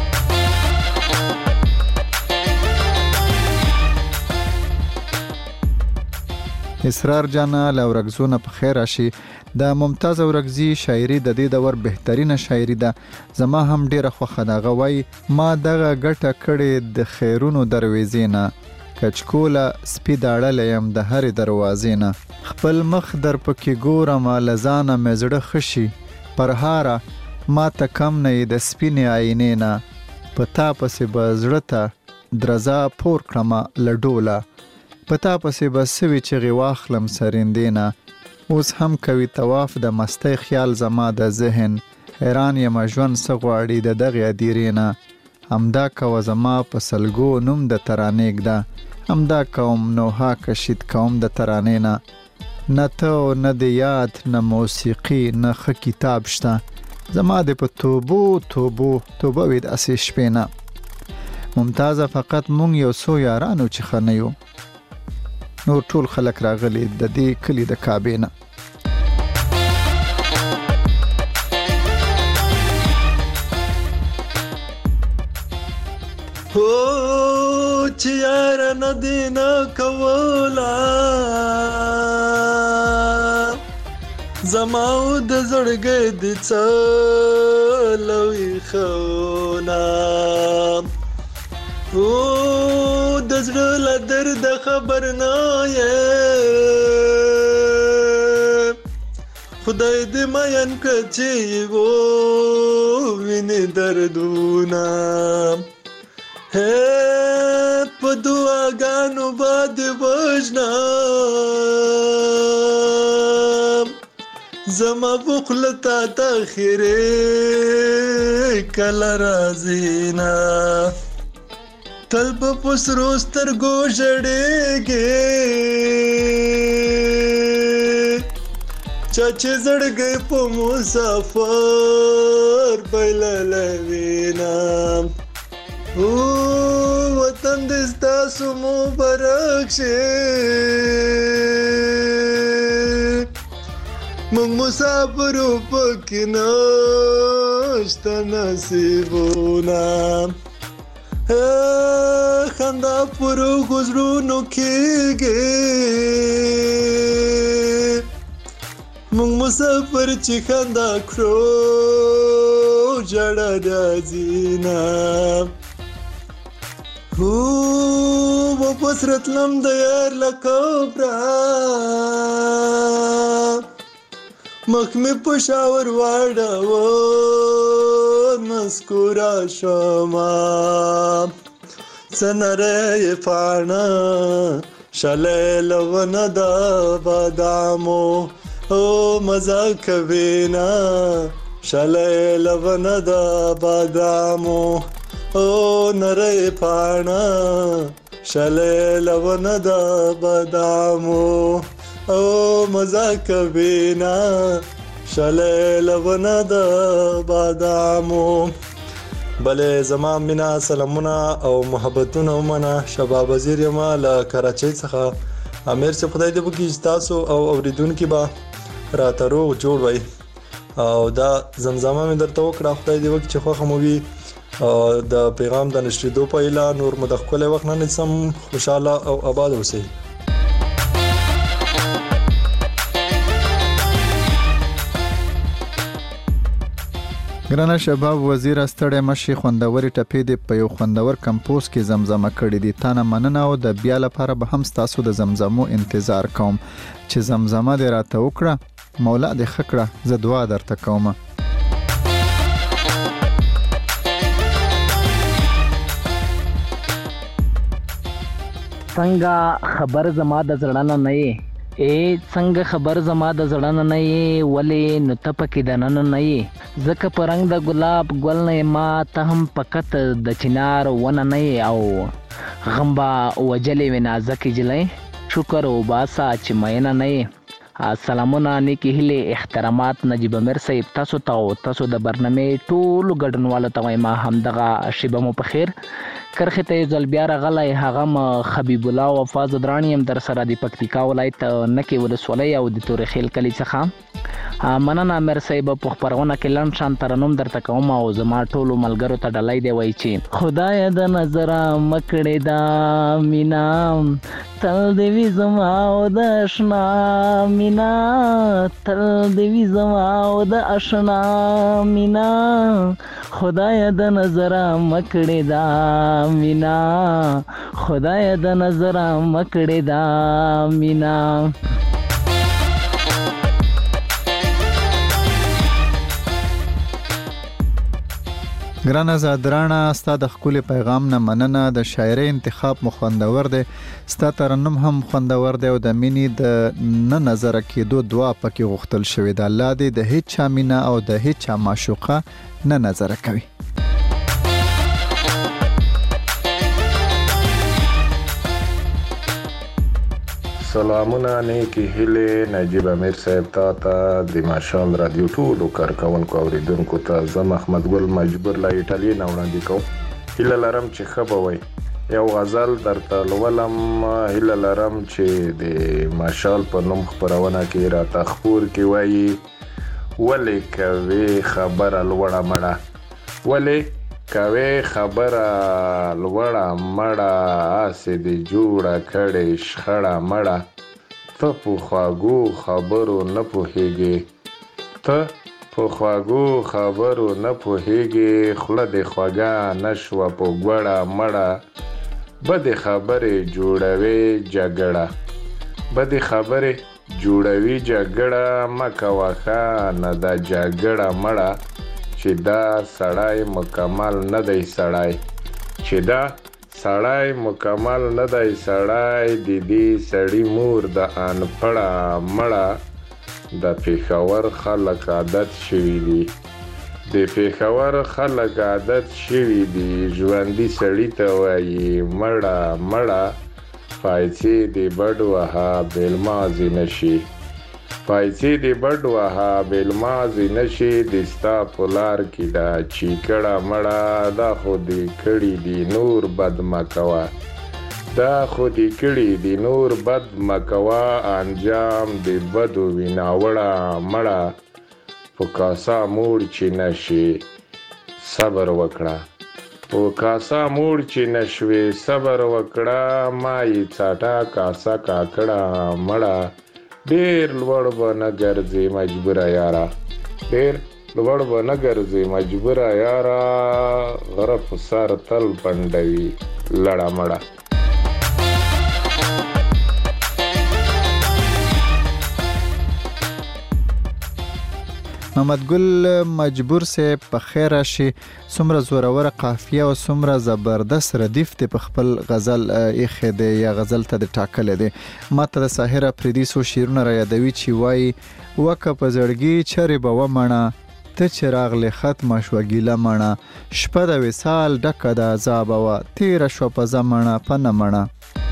اسرار جانا لورغزونه په خیر راشي. د ممتاز اورغزي شاعري د دې دور بهترینه شاعري ده. زما هم ډیره خوښه ده. غوي ما دغه ګټه کړې د خیرونو درويزې نه، کچکوله سپي داړلی یم د هرې دروازې نه خپل مخ در پکې ګورم له ځانه مې زړه ښه شي پرهاره ما ته کم نه یې د سپینې آینې نه په تا پسې به زړه ته درزا پور کړمه له ډوله په تا پسې به سوي چغې واخلم سرندې نه اوس هم کوي طواف د مستۍ خیال زما د ذهن حیران یم ژوند څه غواړي د دغې هدیرې نه همدا کوه زما په سلګو نوم د ترانې ږده همدا کوم نوحه کشید کوم د ترانې نه نه ته نه د یاد نه موسیقي نه ښه کتاب شته زما د په توبو توبو توبه وي داسې شپې نه ممتازه فقط مونږ یو څو یارانو چې ښه نه یو نور ټول خلک راغلي د دې کلي د کعبې نه هو چې یاره نه دې نه کوله زما او د زړګي دې څه لوی خونه او د زړه له درد خبر نه یې خدای دې مین کړه چې ووینې دردونه هې په دعاګانو به دې وژنم زما بخل تا ته خیرې کله راځي نه تل به په سرو سترګو ژړېږې چا چې زړګی په مسافر بایللی وینم او وطن دې ستاسو مبارک شي موږ مسافرو پکې نشته نصیبونه خندا پر غزرونو کېږي موږ مسافر چې خندا کړو ژړا راځي نه هو واپس راتلم د یار له قبره مخ مې په شاور واړوه مسکوره شومه څه نری پاڼه شلی له ونه د بادامو او مزه کوي نه شلی له ونه د بادامو او نری پاڼه شلی له ونه د بادامو او مزه کوي نه شلی له ونه د بادامو بلې زما مینا سلامونه او محبتونه ومنه شباب وزیر یم له کراچۍ څخه امیر صاحب خدای دې وکړي چې تاسو او اوریدونکي به راته روغ جوړ وئ او دا زمزمه مې درته وکړه خدای دې وکړي چې خوښه مو وي د پیغام د نشریدو په ایله نور مو د ښکلی وخت نه نیسم خوشحاله او آباد اوسئ ګرانه شباب وزیر ستړی مشي خوندوري ټپې دې په یو خوندور کمپوز کې زمزمه کړې دي تا نه مننه او د بیا لپاره به هم ستاسو د زمزمو انتظار کوم چې زمزمه دې راته وکړه مولا دې ښه کړه زه دعا درته کومه څنګه خبر زما د زړه نه نه یې ای څنګه خبر زما د زړه نه نه یې ولې نو ته پکې دننه نه یې ځکه په رنګ د ګلاب ګل نه ما ته هم فقط د چنار ونه نه یې او غم به وجلې وې نازکې جلۍ شکر وباسه چې مینه نه یې سلامونه نیکې هیلې احترامات نجیب امیر صاحب تاسو ته او تاسو د برنامې ټولو ګډونوالو ته وایم همدغه شیبه مو په خیر کرخې ته یو ځل بیا راغلی هغه م حبیب الله وفا زدرانی یم در سره د پکتیکا ولایت نکې ولسوالۍ او د تورې خیل کلي څخه مننه امیر صاحب په خپرونه کې لنډ شان ترنم درته کوم او زما ټولو ملګرو ته ډالۍ دی وایي چې خدایه د نظره مکړې دا مینا تل دې وي زما او د اشنا مینا تل دې وي زما او د اشنا مینا خدایه د نظره مکړې دا مینا خدای د نظر مکړې دا مینا. ګران آزادرانه ستا د ښکلي پیغام نه مننه. د شاعرۍ انتخاب مو خوندور دی، ستا ترنم هم خوندور دی او د مینې د نه نظره کېدو دعا پکې غوښتل شوې ده. الله دې د هیڅ چا مینه او د هیڅ چا معشوقه نه نظره کوي. سلامونه نیکی هیلې نجیب امیر صاحب تا ته د ماشال رادیو ټولو کارکونکو اوریدونکو ته زه محمد ګل مجبور له ایټالیا نه وړاندې کوم. هیله لرم چې ښه به وئ. یو غزل درته لولم. هیله لرم چې د ماشال په نوم خپرونه کې راته خپور کې وایي ولې کوې خبره لوړه مړه، ولې کوې خبره لوړه مړه، هسې دې جوړه کړې شخړه مړه. ته په خواږو خبرو نه پوهېږې، ته په خواږو خبرو نه پوهېږې، خوله دې خوږه نه شوه په ګوړه مړه. بدې خبرې جوړوي جګړه، بدې خبرې جوړوي جګړه، مه کوه ښه نه ده جګړه مړه. چې دا سړی مکمل نه دی سړی، چې دا سړی مکمل نه دی سړی، د دې سړي مور د انپړه مړه. د پېښور خلک عادت شوي دي، د پېښور خلک عادت شوي دي، ژوندي سړي ته وایي مړه مړه. پایڅې دې بډ وهه بېلمازې نه شي، پایڅې دې بډ وهه بېلمازې نه شي، د ستا په لار کې دا چیکړه مړه. دا خو دې کړي دي نور بد مه کوه، دا خو دې کړي دي نور بد مه کوه، انجام دې بدو وي ناوړه مړه. په کاسه موړ چې نه شي صبر وکړه، په کاسه موړ چې نه شوې صبر وکړه، ما یې څاټه کاسه کاکړه مړه. ډېر لوړ به نه ګرځې مجبوره یاره، ډېر لوړ به نه ګرځې مجبوره یاره، غره په سر تل پنډوي لړه مړه. محمد ګل مجبور صاحب په خیر راشي. څومره زوروره قافیه او څومره زبردست ردیف ته په خپل غزل ایښی دی یا غزل ته د ټاکلی دی. ما ته د ساحر افریدي څو شعرونه را یادوي چې وایي وکه په زړګي چرې به ومڼه، ته چې راغلې ختمه شوه ګیله مڼه، شپه د وصال ډکه د عذابه وه، تېره شوه په زمڼه په نه مڼه.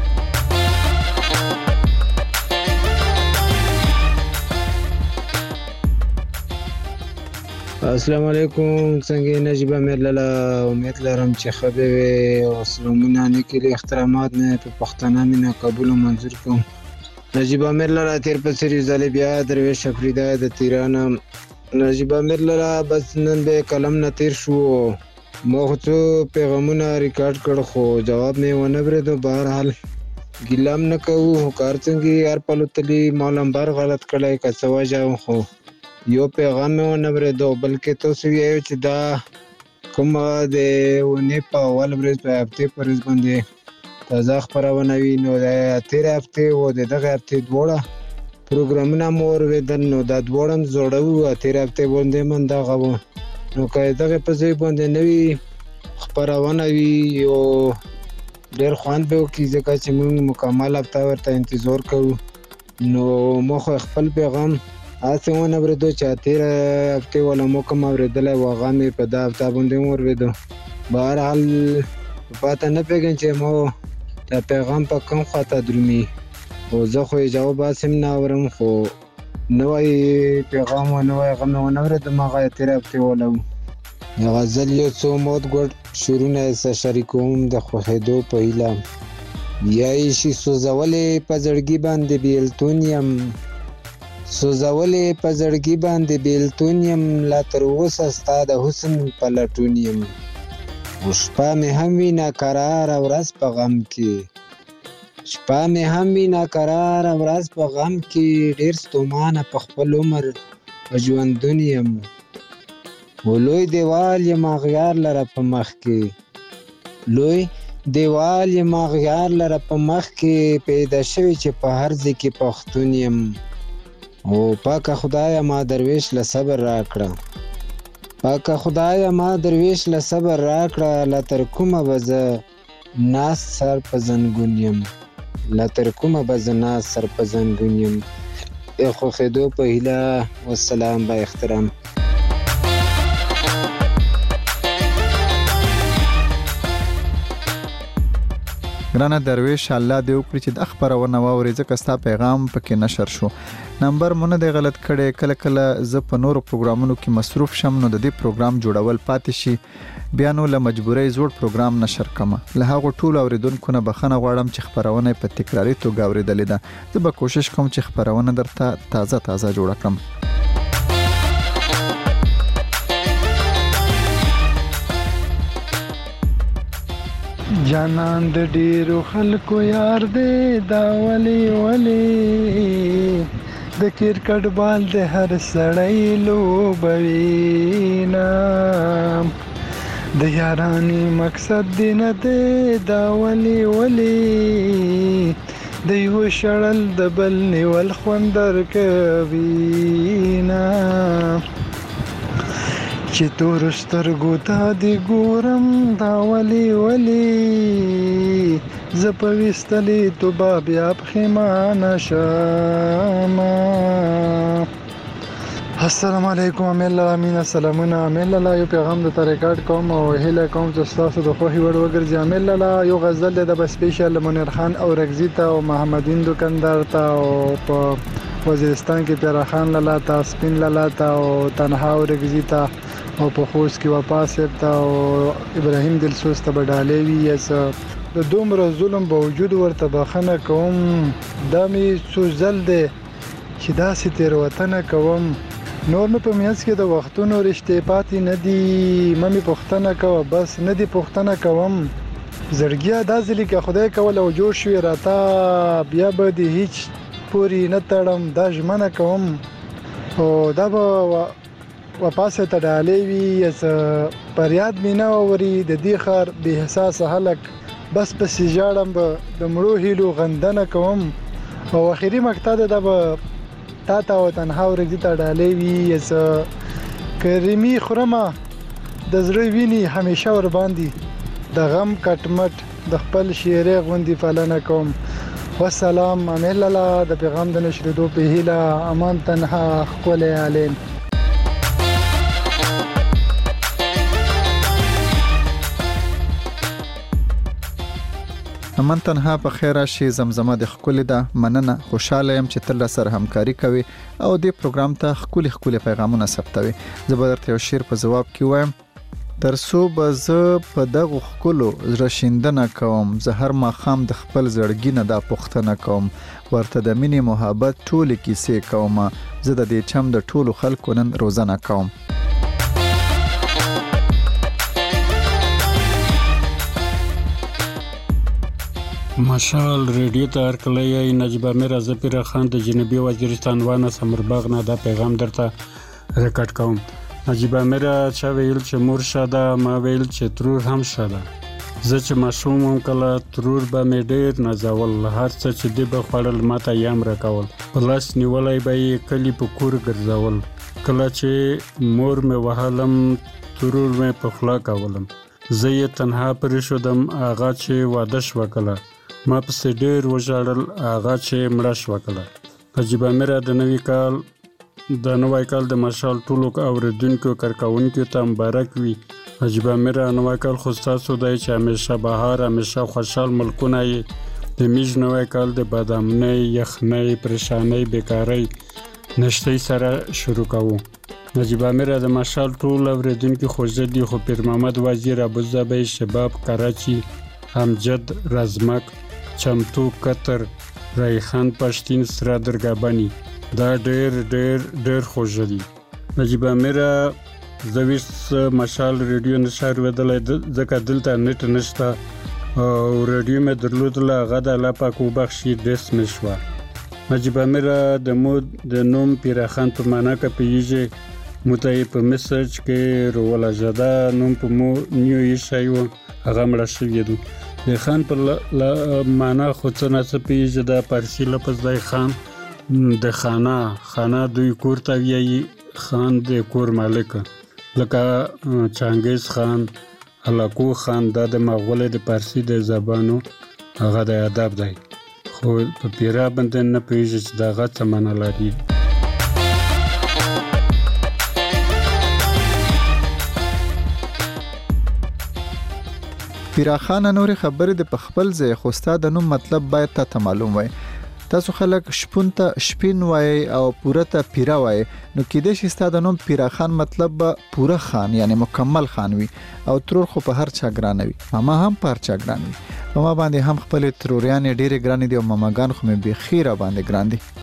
السلام علیکم، څنګه نجیب امیر لاله؟ امید لرم چې ښه به وي او سلامونه نیکلي احترامات مې په پښتانه مینه قبول او منظور کوم. نجیب امیر لاله تیر په سری ځلې بیا درویش افریده د تیرانه. نجیب امیر لاله بس نن به قلم نه تیر شو، ما خو څو پیغامونه ریکارډ کړ خو جواب مې ونه اورېدو. بهرحال ګیلام نه کوو، کار څنګه هر پلو تلي مالمبر غلط کړی که څه وجه خو یو پیغام مې ونه اورېدو. بلکې تاسو وایئ چې دا کومه د اونۍ په اول ورځ په هفتې په ورځ باندې تازه خپرونه وي، نو د تېرې هفتې او د دغه هفتې دواړه پروګرامونه مو واورېدل، نو دا دواړه هم زوړه وو. تېرې هفتې باندې هم دغه وو، نو که دغې په ځای باندې نوي خپرونه وي او ډېر خوند به وکړي، ځکه چې موږ مکمل هفته ورته انتظار کوو. نو ما خو خپل پیغام هسې ونه اورېدو چې تېره هفتې والا مو کوم اورېدلی و هغه مې په دا هفته باندې هم واورېدو. بهرحال پاته نه پوهېږم چې ما دا پیغام په کوم خواته درومي، خو زه خو یې جواب هسې هم نه اورم، خو نوی پیغام و نوی هغه مې ونه اورېدم، هغه تېره هفتې والا و. د غزل یو څو مات ګوډ شعرونه یې سره شریکوم د خوښېدو په هیله. یا یې شي سوځولې په زړګي باندې بېلتون یم، سوځولې په زړګي باندې بېلتون یم، لا تر اوسه ستا د حسن په لټون یم. شپه مې هم وي ناقراره ورځ په غم کې، شپه مې هم وي ناقراره ورځ په غم کې، ډېر ستومانه په خپل عمر په ژوندون یم. و لوی دیوال یم اغیار لره په مخ کې، لوی دیوال یم غیار لره په مخ کې پیدا شوی چې په هر ځای کې پښتون یم او پاکه خدایه ما درویش له صبر راکړه پاکه خدایه ما درویش له صبر راکړه لا تر کومه به زه ناست سر په زنګون یم لا تر کومه به زه ناست سر په زنګون یم د خوښېدو په هیله والسلام با احترام ګرانه درویش الله دې وکړي چې د خبرونه واوري ځکه ستا پیغام پکې نشر شو نمبر مونږ د غلط کړي کله کله ز په نورو پروګرامونو کې مصروف شم نو د دې پروګرام جوړول پاتې شي بیا نو له مجبورۍ زوړ پروګرام نشر کما له هغه ټول اوریدونکو نه بخښنه غواړم چې خبرونه په تکراری توګه اوریدلې ده زه به کوشش کوم چې خبرونه درته تازه تازه جوړ کړم جانان د ډیرو خلکو یار دی دا ولی ولی د کرکټ بال د هر سړی لوبوي نه د یارانی مقصد دی نه دی دا ولی ولی د یو شړل د بل نیول خوندر کوي نه چې تور سترګو ته دی ګورم دا ولی ولی ز په وستلې تو با بیا پخیمانه شم السلام علیکم امین امین السلامونه امین الله یو پیغام د ریکارډ کوم او هله کوم چې تاسو د خوښي وړ وګرځي امین الله یو غزل د بس سپیشل منیر خان او رغزی ته او محمدین دکاندار ته او په وزیرستان کې پیرا خان لاله تا سپین لاله تا او تنها او رغزی ته او په خوست کې واپاسب ته او ابراهیم دلسوز ته بدالې وی اس د دومره ظلم باوجود ورته بخنه کوم د می څو زل ده چې داسې تیر وطن کوم نور مې په میاس کې د وختونو رشتې پاتې نه دي مې پښتنه کوه بس نه دي پښتنه کوم زړګیا دازلی کې خدای کول او جوړ شوی راته بیا به د هیڅ پوری نه تړم دا ژمنه کوم او دا به واپاسه ته ډالې وي اس پریاد مینا وري د دې خر به احساس هلک بس پس جاړم به د مړو هیلو غندنه کوم او اخیری مقطع ده به تا تا او تنها ورګی ته ډالې وي اس کریمی خرمه د زړه ویني همیشه ور باندې د غم کټمټ د خپل شیرې غوندي پالنه کوم والسلام امین الله د پیغام د نشریدو په هیله امان تنها خپل عالم من تنها په خیر شي زمزمه د خپل ده مننه خوشاله يم چې تل سره همکاري کوي او دې پروګرام ته خپل خپل پیغامونه ثبتوي زبردست یو شیر په جواب کې وایم ترسو به زه په دغه خپل رشیندنه کوم زه هر ما خام د خپل زړګي نه د پښتنه کوم ورته د مینې محبت ټول کیسې کوم زه د دې چم د ټولو خلکو نن روزانه کوم مشال ریډیو ته ارکلې نجیبه میر زپیر خان د جنوبي وزیرستان وانه سمرباغ نه دا پیغام درته ریکارډ کوم نجیبه میر چا ویل چې مور شاده ما ویل چې ترور هم شاده زه چې ماشوم هم کله ترور به مې ډېر نازول هر څه چې دی به خوړل ماته یم راکول په لاس نیولی به یې کلي په کور ګرځول کله چې مور مې وهلم ترور مې په خوله کولم زه یې تنها پرېښودم هغه چې واده شوه کله ما پسې ډېر وژاړل هغه چې مړه شوه کله نجیبه میره د نوي کال د نوی کال د مشال ټولو اورېدونکو کارکوونکو ته مبارک وي نجیبه میره نوی کال خو ستاسو دی چې همیشه بهار همیشه خوشحال ملکونه یې د میژ نوی کال د بادامنۍ یخنۍ پریشانۍ بیکارۍ نشتۍ سره شروع کوو نجیبه میره د مشال ټول اوریدونکو خوږه دي خو پیر محمد وزیر ابوظبی شباب کراچي امجد رزمک چمتو قطر ریحان پښتین سره درګابني دا ډېر ډېر ډېر خوږه دي نجیبه میره زویس مشال ریډیو نشر ودلای ځکه دلته نت نشته او ریډیو مې درلودله هغه د الله پاک وبخښي ډېس مې شوه نجیبه میره د مود د نوم پیرخان په معنا کې پیږي متای په میسج کې رولا جدا نوم په مو نیو یې شایو هغه مړ شوی دی د خان پر معنا خو څه نه څه پیږي د فارسی لفظ دی خان د خانه خانه دوی کور ته ویایي خان د کور مالک لکه چنګیز خان هلاکو خان دا د مغول د فارسی د زبانو هغه د ادب دی خو په پیرا باندې نه پیږي چې دا غا څه معنا لري پیراخان نور خبرې د پخپل ځای خو ستاد نو مطلب باید ته معلوم وي تاسو خلک شپون ته شپین وای او پوره ته پیرا وای نو کېدې شي ستاد نو پیراخان مطلب به پوره خان یعنی مکمل خان وي او ترور خو په هر چا ګران وي ماما هم پر چا ګران وي ماما باندې هم خپل تروريان ډېر ګران دي او ماماګان خو مې به خیره باندې ګران دي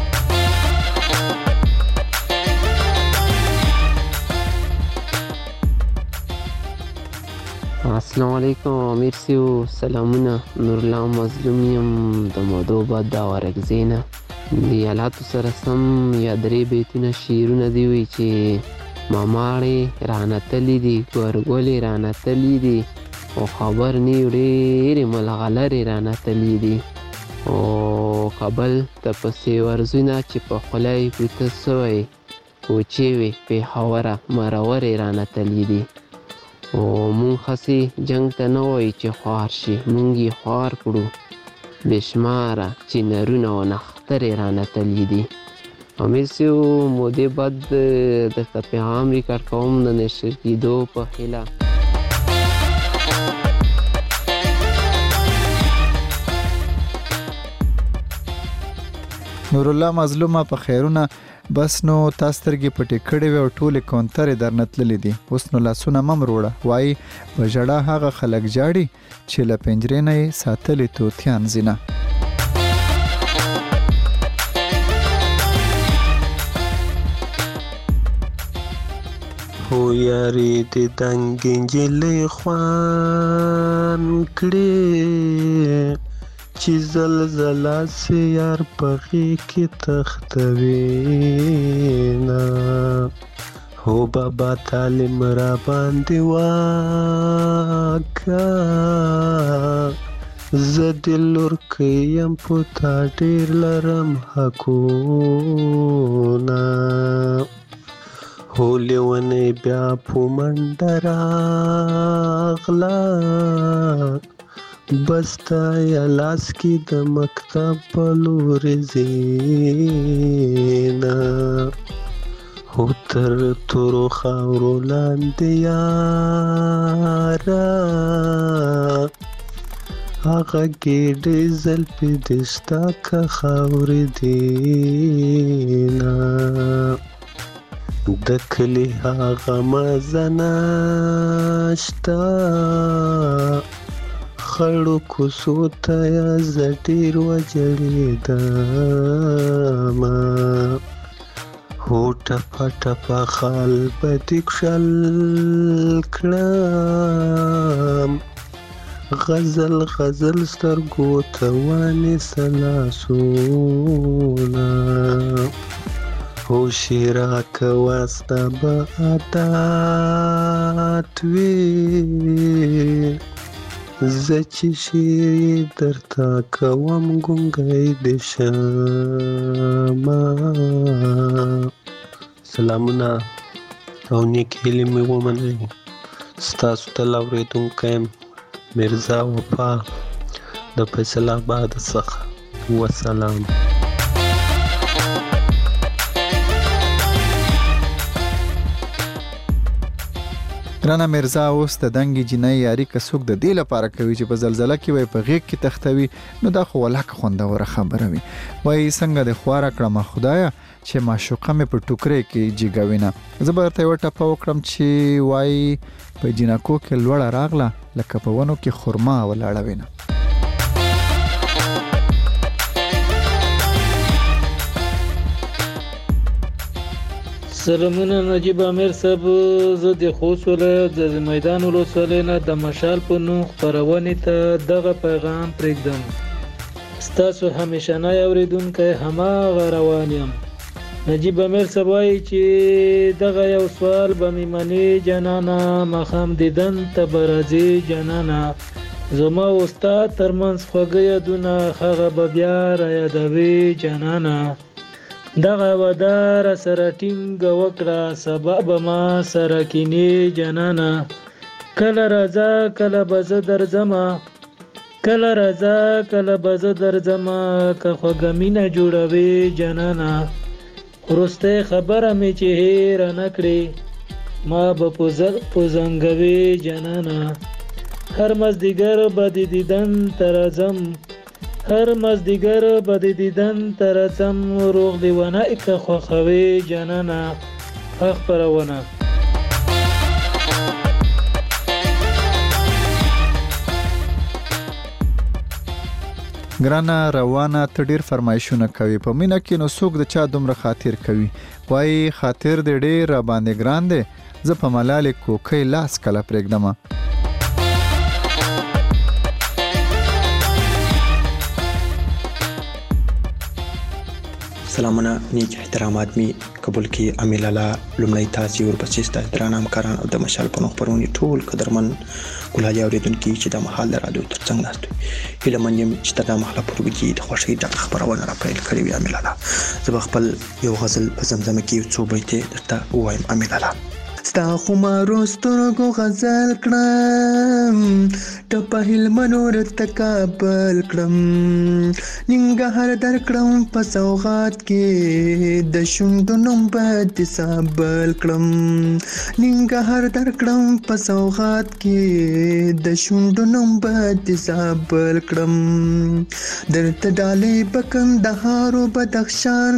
السلام علیکم امیر سیو سلامونه نور الله مظلوم یم د مودو بعد دا ورګزینه د حالاتو سره سم یا درې بیتونه شعرونه دی وی چې ماماړې رانتلی دي ګورګولې رانتلی دي او خبر نی ډېرې ملغلرې رانتلی دي او کابل ته پسې ورځونه چې په خولای کوته سوی کوچې وي پېښوره مرورې رانتلی دي او مونږ خسي جنگ ته نه وای چې خوار شي مونږ یې خوار کړو بشماره چې نرونه او نخترې رانتلی دي امیر سیو مودې بعد درته پیغام ریکارډ کوم د نشر کېدو په هیله نور الله مظلومه په خیرونه بس نو تاسو ترګي پټې کړې و او ټوله کونترې درنتللې دي اوس نو لاسونه مم وروړه وای په جړه هغه خلک جاړي چې له پنجرې نه ساتلې توتیان زینه هو یاري د دنګ انجلې خوان کړې چې زلزلہ سے یار پغی کی تختوی نا هو بابا تعلیم را باندې واکا زدلور کیم پتا ډیر لرم حقونا هو لیونه بیا پومندرا غلا بستا یا لاس کی د مکتب پلور زینا هو تر تورو خاورو لاندې یارا هغه کې ډیزل په دشتا کا خاور دینا د کلی هغه مزناشتا خړو کوسو ته یا زټیر وجړېدم هو ټپه ټپه خال بدې کښل کړم غزل غزل سترګو ته وانیسه لاسونه هو شیرا کوه ستا به عادات وي زه چې شعر درته کوم ګونګی د شمه سلامونه او نیک هیلې مې ومنئ ستاسو تل اورېدونکی یم میرزا وفا د فیصل آباد څخه وسلام ګرانه مرزا اوس د دنګي جنۍ یاري کڅوک د دې لپاره کوي چې په زلزلہ کې وي په غیږ کې تختوي نو دا خو ولکه خوندوره خبره وي وای څنګه د خواره کړم خدایا چې معشوقه مې په ټوکرې کې جګوینه زبرته یو ټپه وکړم چې وای په جنکو کې لوړه راغله لکه په ونو کې خرما ولاړه وینه سلامونه نجیب امیر صاحب زه د خوست ولایت د میدان ولسوالۍ نه د مشال په نوم خپرونې ته دغه پیغام پرېږدم ستاسو همیشنی اوریدونکی هماغه روان یم نجیب امیر صاحب وایي چې دغه یو سوال به مې منې جانانه ماښام دیدن ته به راځې جانانه زما او ستا ترمنځ خوږه یادونه هغه به بیا رایادوي جانانه دغه وعده راسره ټینګه وکړه سبا به ما سره کینې جانانه کله راځه کله به زه درځمه کله راځه کله به زه درځمه که خوږه مینه جوړوي جانانه وروستۍ خبره مې چې هېره نه کړې ما به په زنګوي جانانه هر مازدیګر به د دیدن ته راځم هر مازدیګر به د دیدن ته راځم روغ دې ونه که خوښوي جانانه ښه خپرونه ګرانه روانه ته ډیر فرمایشونه کوي په مینه کې نو څوک د چا دومره خاطر کوي وای خاطر دې ډیر را باندې ګران دی زه په ملالې کوکۍ لاس کله پرېږدمه سلامونه نیک احترامات می قبول کی امیل الله لمړی تاسو ورپسې ستاسو درانه همکاران او د مشال په خبرونې ټول قدرمن ګلالي اوریدونکو چې د محل رادیو ترڅنګ ناست وي هله من یم چې د محله پروګي د خوشي د خبرونه را پیل کړی وي امیل الله زه خپل یو غزل په زمزمه کې څو بیت درته وایم امیل الله ستا خو ما روسترګو غزل کړم ټپه هلمنو رته کابل کړم ننګهار در کړم په سوغات کې د شوندو نوم بد سابل کړم ننګهار در کړم په سوغات کې د شوندو نوم بد سابل کړم درته ډالې بکندهارو بدخشان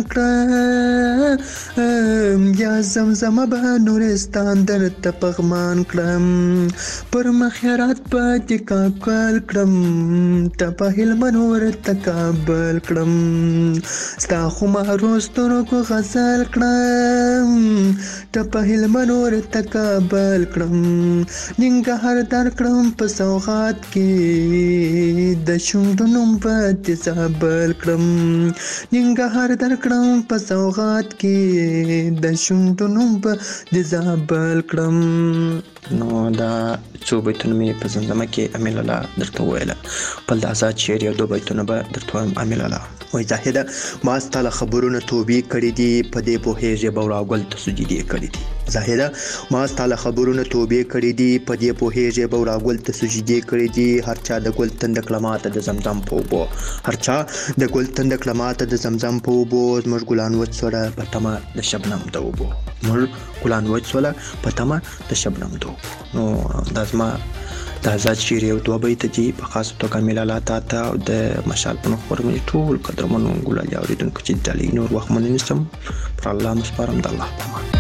کړم یا زمزم به نورست در ته پغمان کړم پر مخیرات پاتې کاکل کړم ټپه هلمن ورته کابل کړم ستا خو ما روسترګو غزل کړم ټپه هلمن ورته کابل کړم ننګهار در کړم په سوغات کې د شوندو نوم پاتې زابل کړم ننګهار در کړم په سوغات کې د شوندو نوم پاتې زابل بل کړم نو دا څو بیتونه مې په زمزمه کې امیل الله درته ویله په د آزاد شعر یو دو بیتونه به درته وایم امیل الله وایي زاهده ما ستا له خبرونه توبې کړې دي په دې پوهېږې بوړا ګل ته سجدې کړې دي زاهده ما ستا له خبرونه توبې کړې دي په دې پوهېږې بوړا ګل ته سجدې کړې دي هر چا د ګل تنده کړه ماته د زمزم په اوبو هر چا د ګل تنده کړه ماته د زمزم په اوبو زموږ ګلان وچوله په تمه د شبنم د اوبو موږ ګلان وچوله په تمه د شبنم د اوبو نو دا زما د آزاد شعر یو دوه بیت دي په خاصه توګه امیل الله تا ته او د مشال په خبرونه ټول قدرمنو ګلالي اوریدونکو چې ډالۍ نور وخت مونږ نشم پر الله مسپارم د الله په امان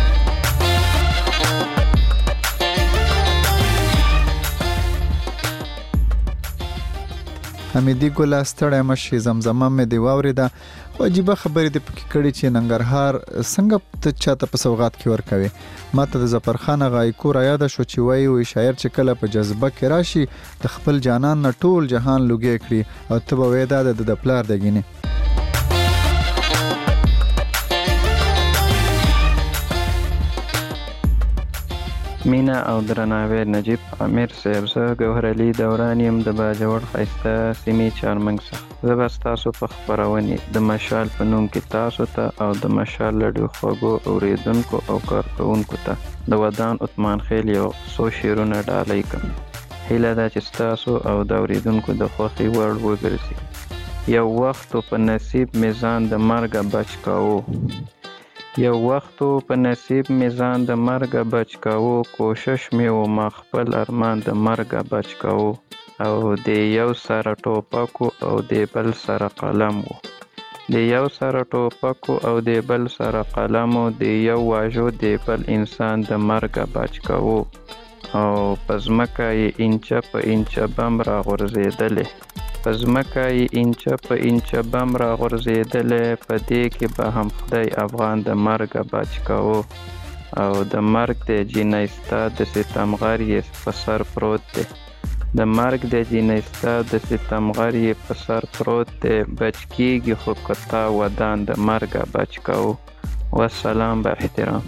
حمیدی ګل ستړی مشي زمزمه مې دی واوریده واجبه خبرې د پکې کړي چې ننګرهار څنګه ته چاته په سوغات کې ورکوي ماته د ظفر خان غایکو را یاد شو چې وایي وي شاعر چې کله په جذبه کې راشي د خپل جانان نه ټول جهان لوګي کړي او ته به وې دا د پلار دګینه مینا او درناوی نجیب امیر صاحب زه ګوهر علي دوران یم د باجوړ ښایسته سیمې چارمنګ څخه زه به ستاسو په خپرونې د مشال په نوم کې تاسو ته او د مشال له ډېرو خوږو اورېدونکو او کارکوونکو ته د ودان عثمان خیل یو څو شعرونه ډالۍ کړم هیله ده چې ستاسو او د اورېدونکو د خوښې وړ وګرځي یو وخت په نصیب میزان د مرګه بچ کاوه یو وخت په نصیب میزان د مرګه بچ کاوه کوشش مې و ما خپل ارمان د مرګه بچ کاوه او د یو سره ټوپکو او د بل سره قلم و د یو سره ټوپکو او د بل سره قلم و د یو واژو د بل انسان د مرګه بچ کاوه او پزمکه یې انچه په انچه بم را غورځېدلې پزمکه یې انچه په انچه بم را غورځېدلې په دې کې به هم خدای افغان د مرګه بچ کاوه او د مرګ د جینۍ ستا د ستمغر یې په سر پروت دی د مرګ د جینۍ ستا د ستمغر یې په سر پروت دی بچ کېږي خو که تا ودان د مرګه بچ کاوه والسلام با احترام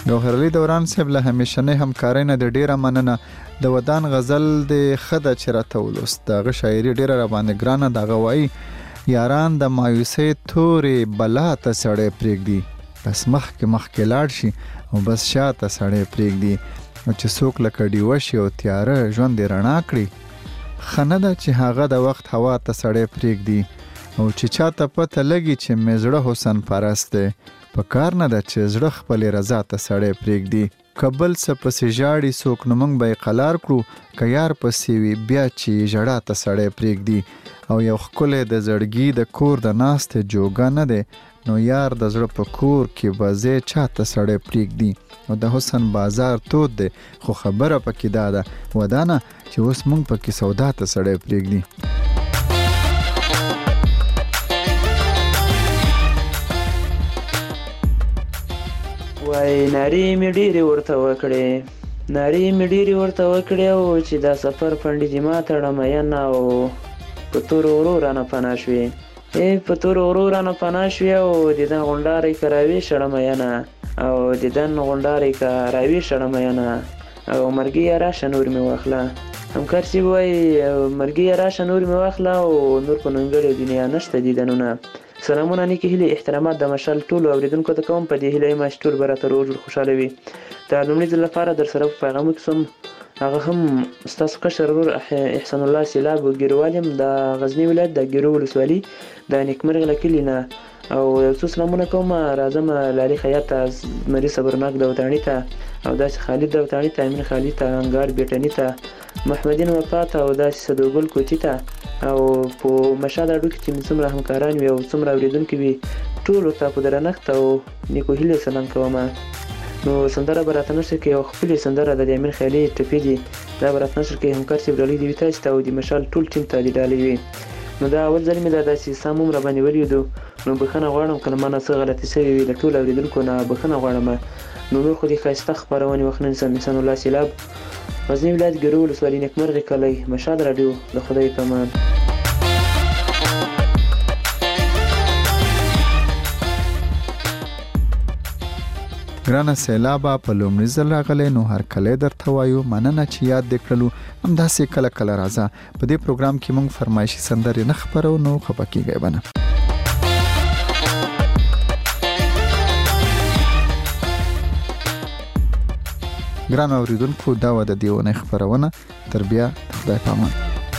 ګوهر علي دوران صاحب له همیشنۍ همکارۍ نه د ډیره مننه. د ودان غزل د خده چې راته ولوست دغه شاعري ډیره را باندې ګرانه. دغه وایي یاران د مایوسۍ تورې بلا ته سړی پرېږدي، بس مخکې مخکې لاړ شي او بس شاته سړی پرېږدي، او چې څوک لکه ډیوه شي او تیاره ژوند یې رڼا کړي. ښه نه ده چې هغه د وخت هوا ته سړی پرېږدي، او چې چاته پته لګي چې مې زړه حسن پرست دی، په کار نه ده چې زړه خپلې رضا ته سړی پرېږدي. که بل څه پسې ژاړي څوک نو موږ به یې قلار کړو، که یار پسې وي بیا چې ژړا ته سړی پرېږدي. او یو ښکلی د زړګي د کور د ناستې جوګه نه دی، نو یار د زړه په کور کې به ځای چاته سړی پرېږدي. او د حسن بازار تود دی، خو خبره پکې دا ده ودانه چې اوس موږ پکې سودا ته سړی پرېږدي. وای ناری مې ډېرې ورته وکړې، ناری مې ډېرې ورته وکړې، او چې دا سفر پنډي دې ما تړه مینه، او په تورو غرو رانه پناه شوې، ای په تورو غرو رانه پناه شوې، او دیدن غونډارې که راوې شړه مینه، او دیدن غونډارې که راوې شړه مینه، او مرګي راشه نور مې واخله. همکار صاحب وایي مرګي راشه نور مې واخله، او نور په ننګړې دنیا نشته دیدنونه. سلامونه، نیکې هیلې، احترامات د مشال ټولو اوریدونکو ته کوم. په دې هیله یم چې ټول به راته روغ جوړ خوشحاله وي. د لومړي ځل لپاره در سره په پیغامو کې سوم، هغه هم ستاسو کشر ورور احسان الله سیلاب ګیروال یم، د غزني ولایت د ګیرو ولسوالي د نیکمرغ له کلي نه. او یو څو سلامونه کوم. راځم لالي خیاط ته، زمري صبرناک داوطاڼي ته، او داسې خالد داوطاڼي ته، امین خالي ته، انګار بیټني ته، محمدین وفا ته، او داسې صدوګل کوټي ته، او په مشال اډو کې چې څومره همکاران وي او څومره اوریدونکي وي ټولو ته په درنښت او نیکو هیلې سلام کوم. نو سندره به راته نشر کې یو ښکلې سندره د امین خیالي ټپې دي، دا به راته نشر کې همکار صاحب ډالۍ دي وي تاسو ته، او د مشال ټول ټیم ته دې ډالۍ وي. نو دا اول ځل مې دا داسې سم هم راباندې ولیدو، نو بښنه غواړم که له ما نه څه غلطي سوې وي، له ټولو اورېدونکو نه بښنه غواړم. نو نور خو دې ښایسته خپرونې وخت نن سم احسان الله سیلاب، غزني ولایت ګیرو ولسوالي نیکمرغ کلی، مشال راډیو، د خدای په امان. ګرانه سیلابه په لومړي ځل راغلی، نو هر کلی درته وایو مننه چې یاد دې کړلو. همداسې کله کله راځه په دې پروګرام کې موږ فرمایشي سندرې نه خپرو، نو خفه کېږئ به نه. ګرانو اوریدونکو دا وه د دې اونۍ خپرونه، تر بیا د خدای په امان.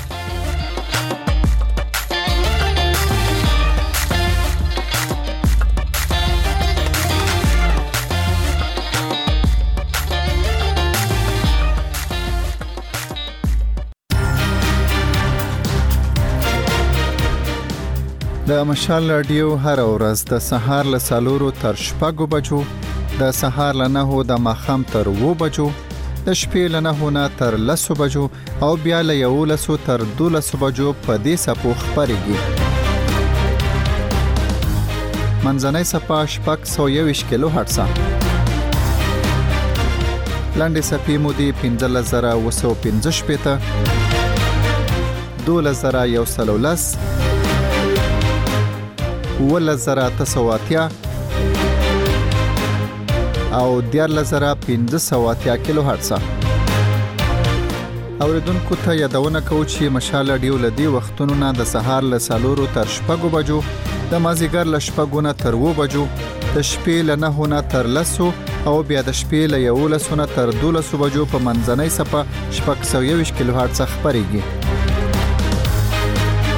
د مشال راډیو هر ورځ د سهار له څلورو تر شپږو بجو، د سهار له نهو د ماښام تر اوو بجو، د شپې له نهو نه تر لسو بجو، او بیا له یولسو تر دولسو بجو په دې څپو خپرېږي. منځنۍ څپه شپږ سوه یوویشت کیلو هرټزه، لنډې څپې مو دي پنځلس زره اوه سوه پنځه شپېته، دولس زره یو سل او لس، اوولس زره اته سوه اتیا، او دیارلس زره پنځه سوه اتیا کیلو هرټزه. اوریدونکو ته یادونه کوو چې مشال راډیو له دې وختونو نه د سهار له څلورو تر شپږو بجو، د مازدیګر له شپږو نه تر اوو بجو، د شپې له نهو نه تر لسو، او بیا د شپې له یولسو نه تر دولسو بجو په منځنۍ څپه شپږ سوه یوویشت کیلو هرټزه خپرېږي.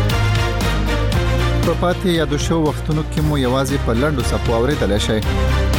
په پاتې یادو شوو وختونو کې مو یوازې په لنډو څپو اورېدلی شئ.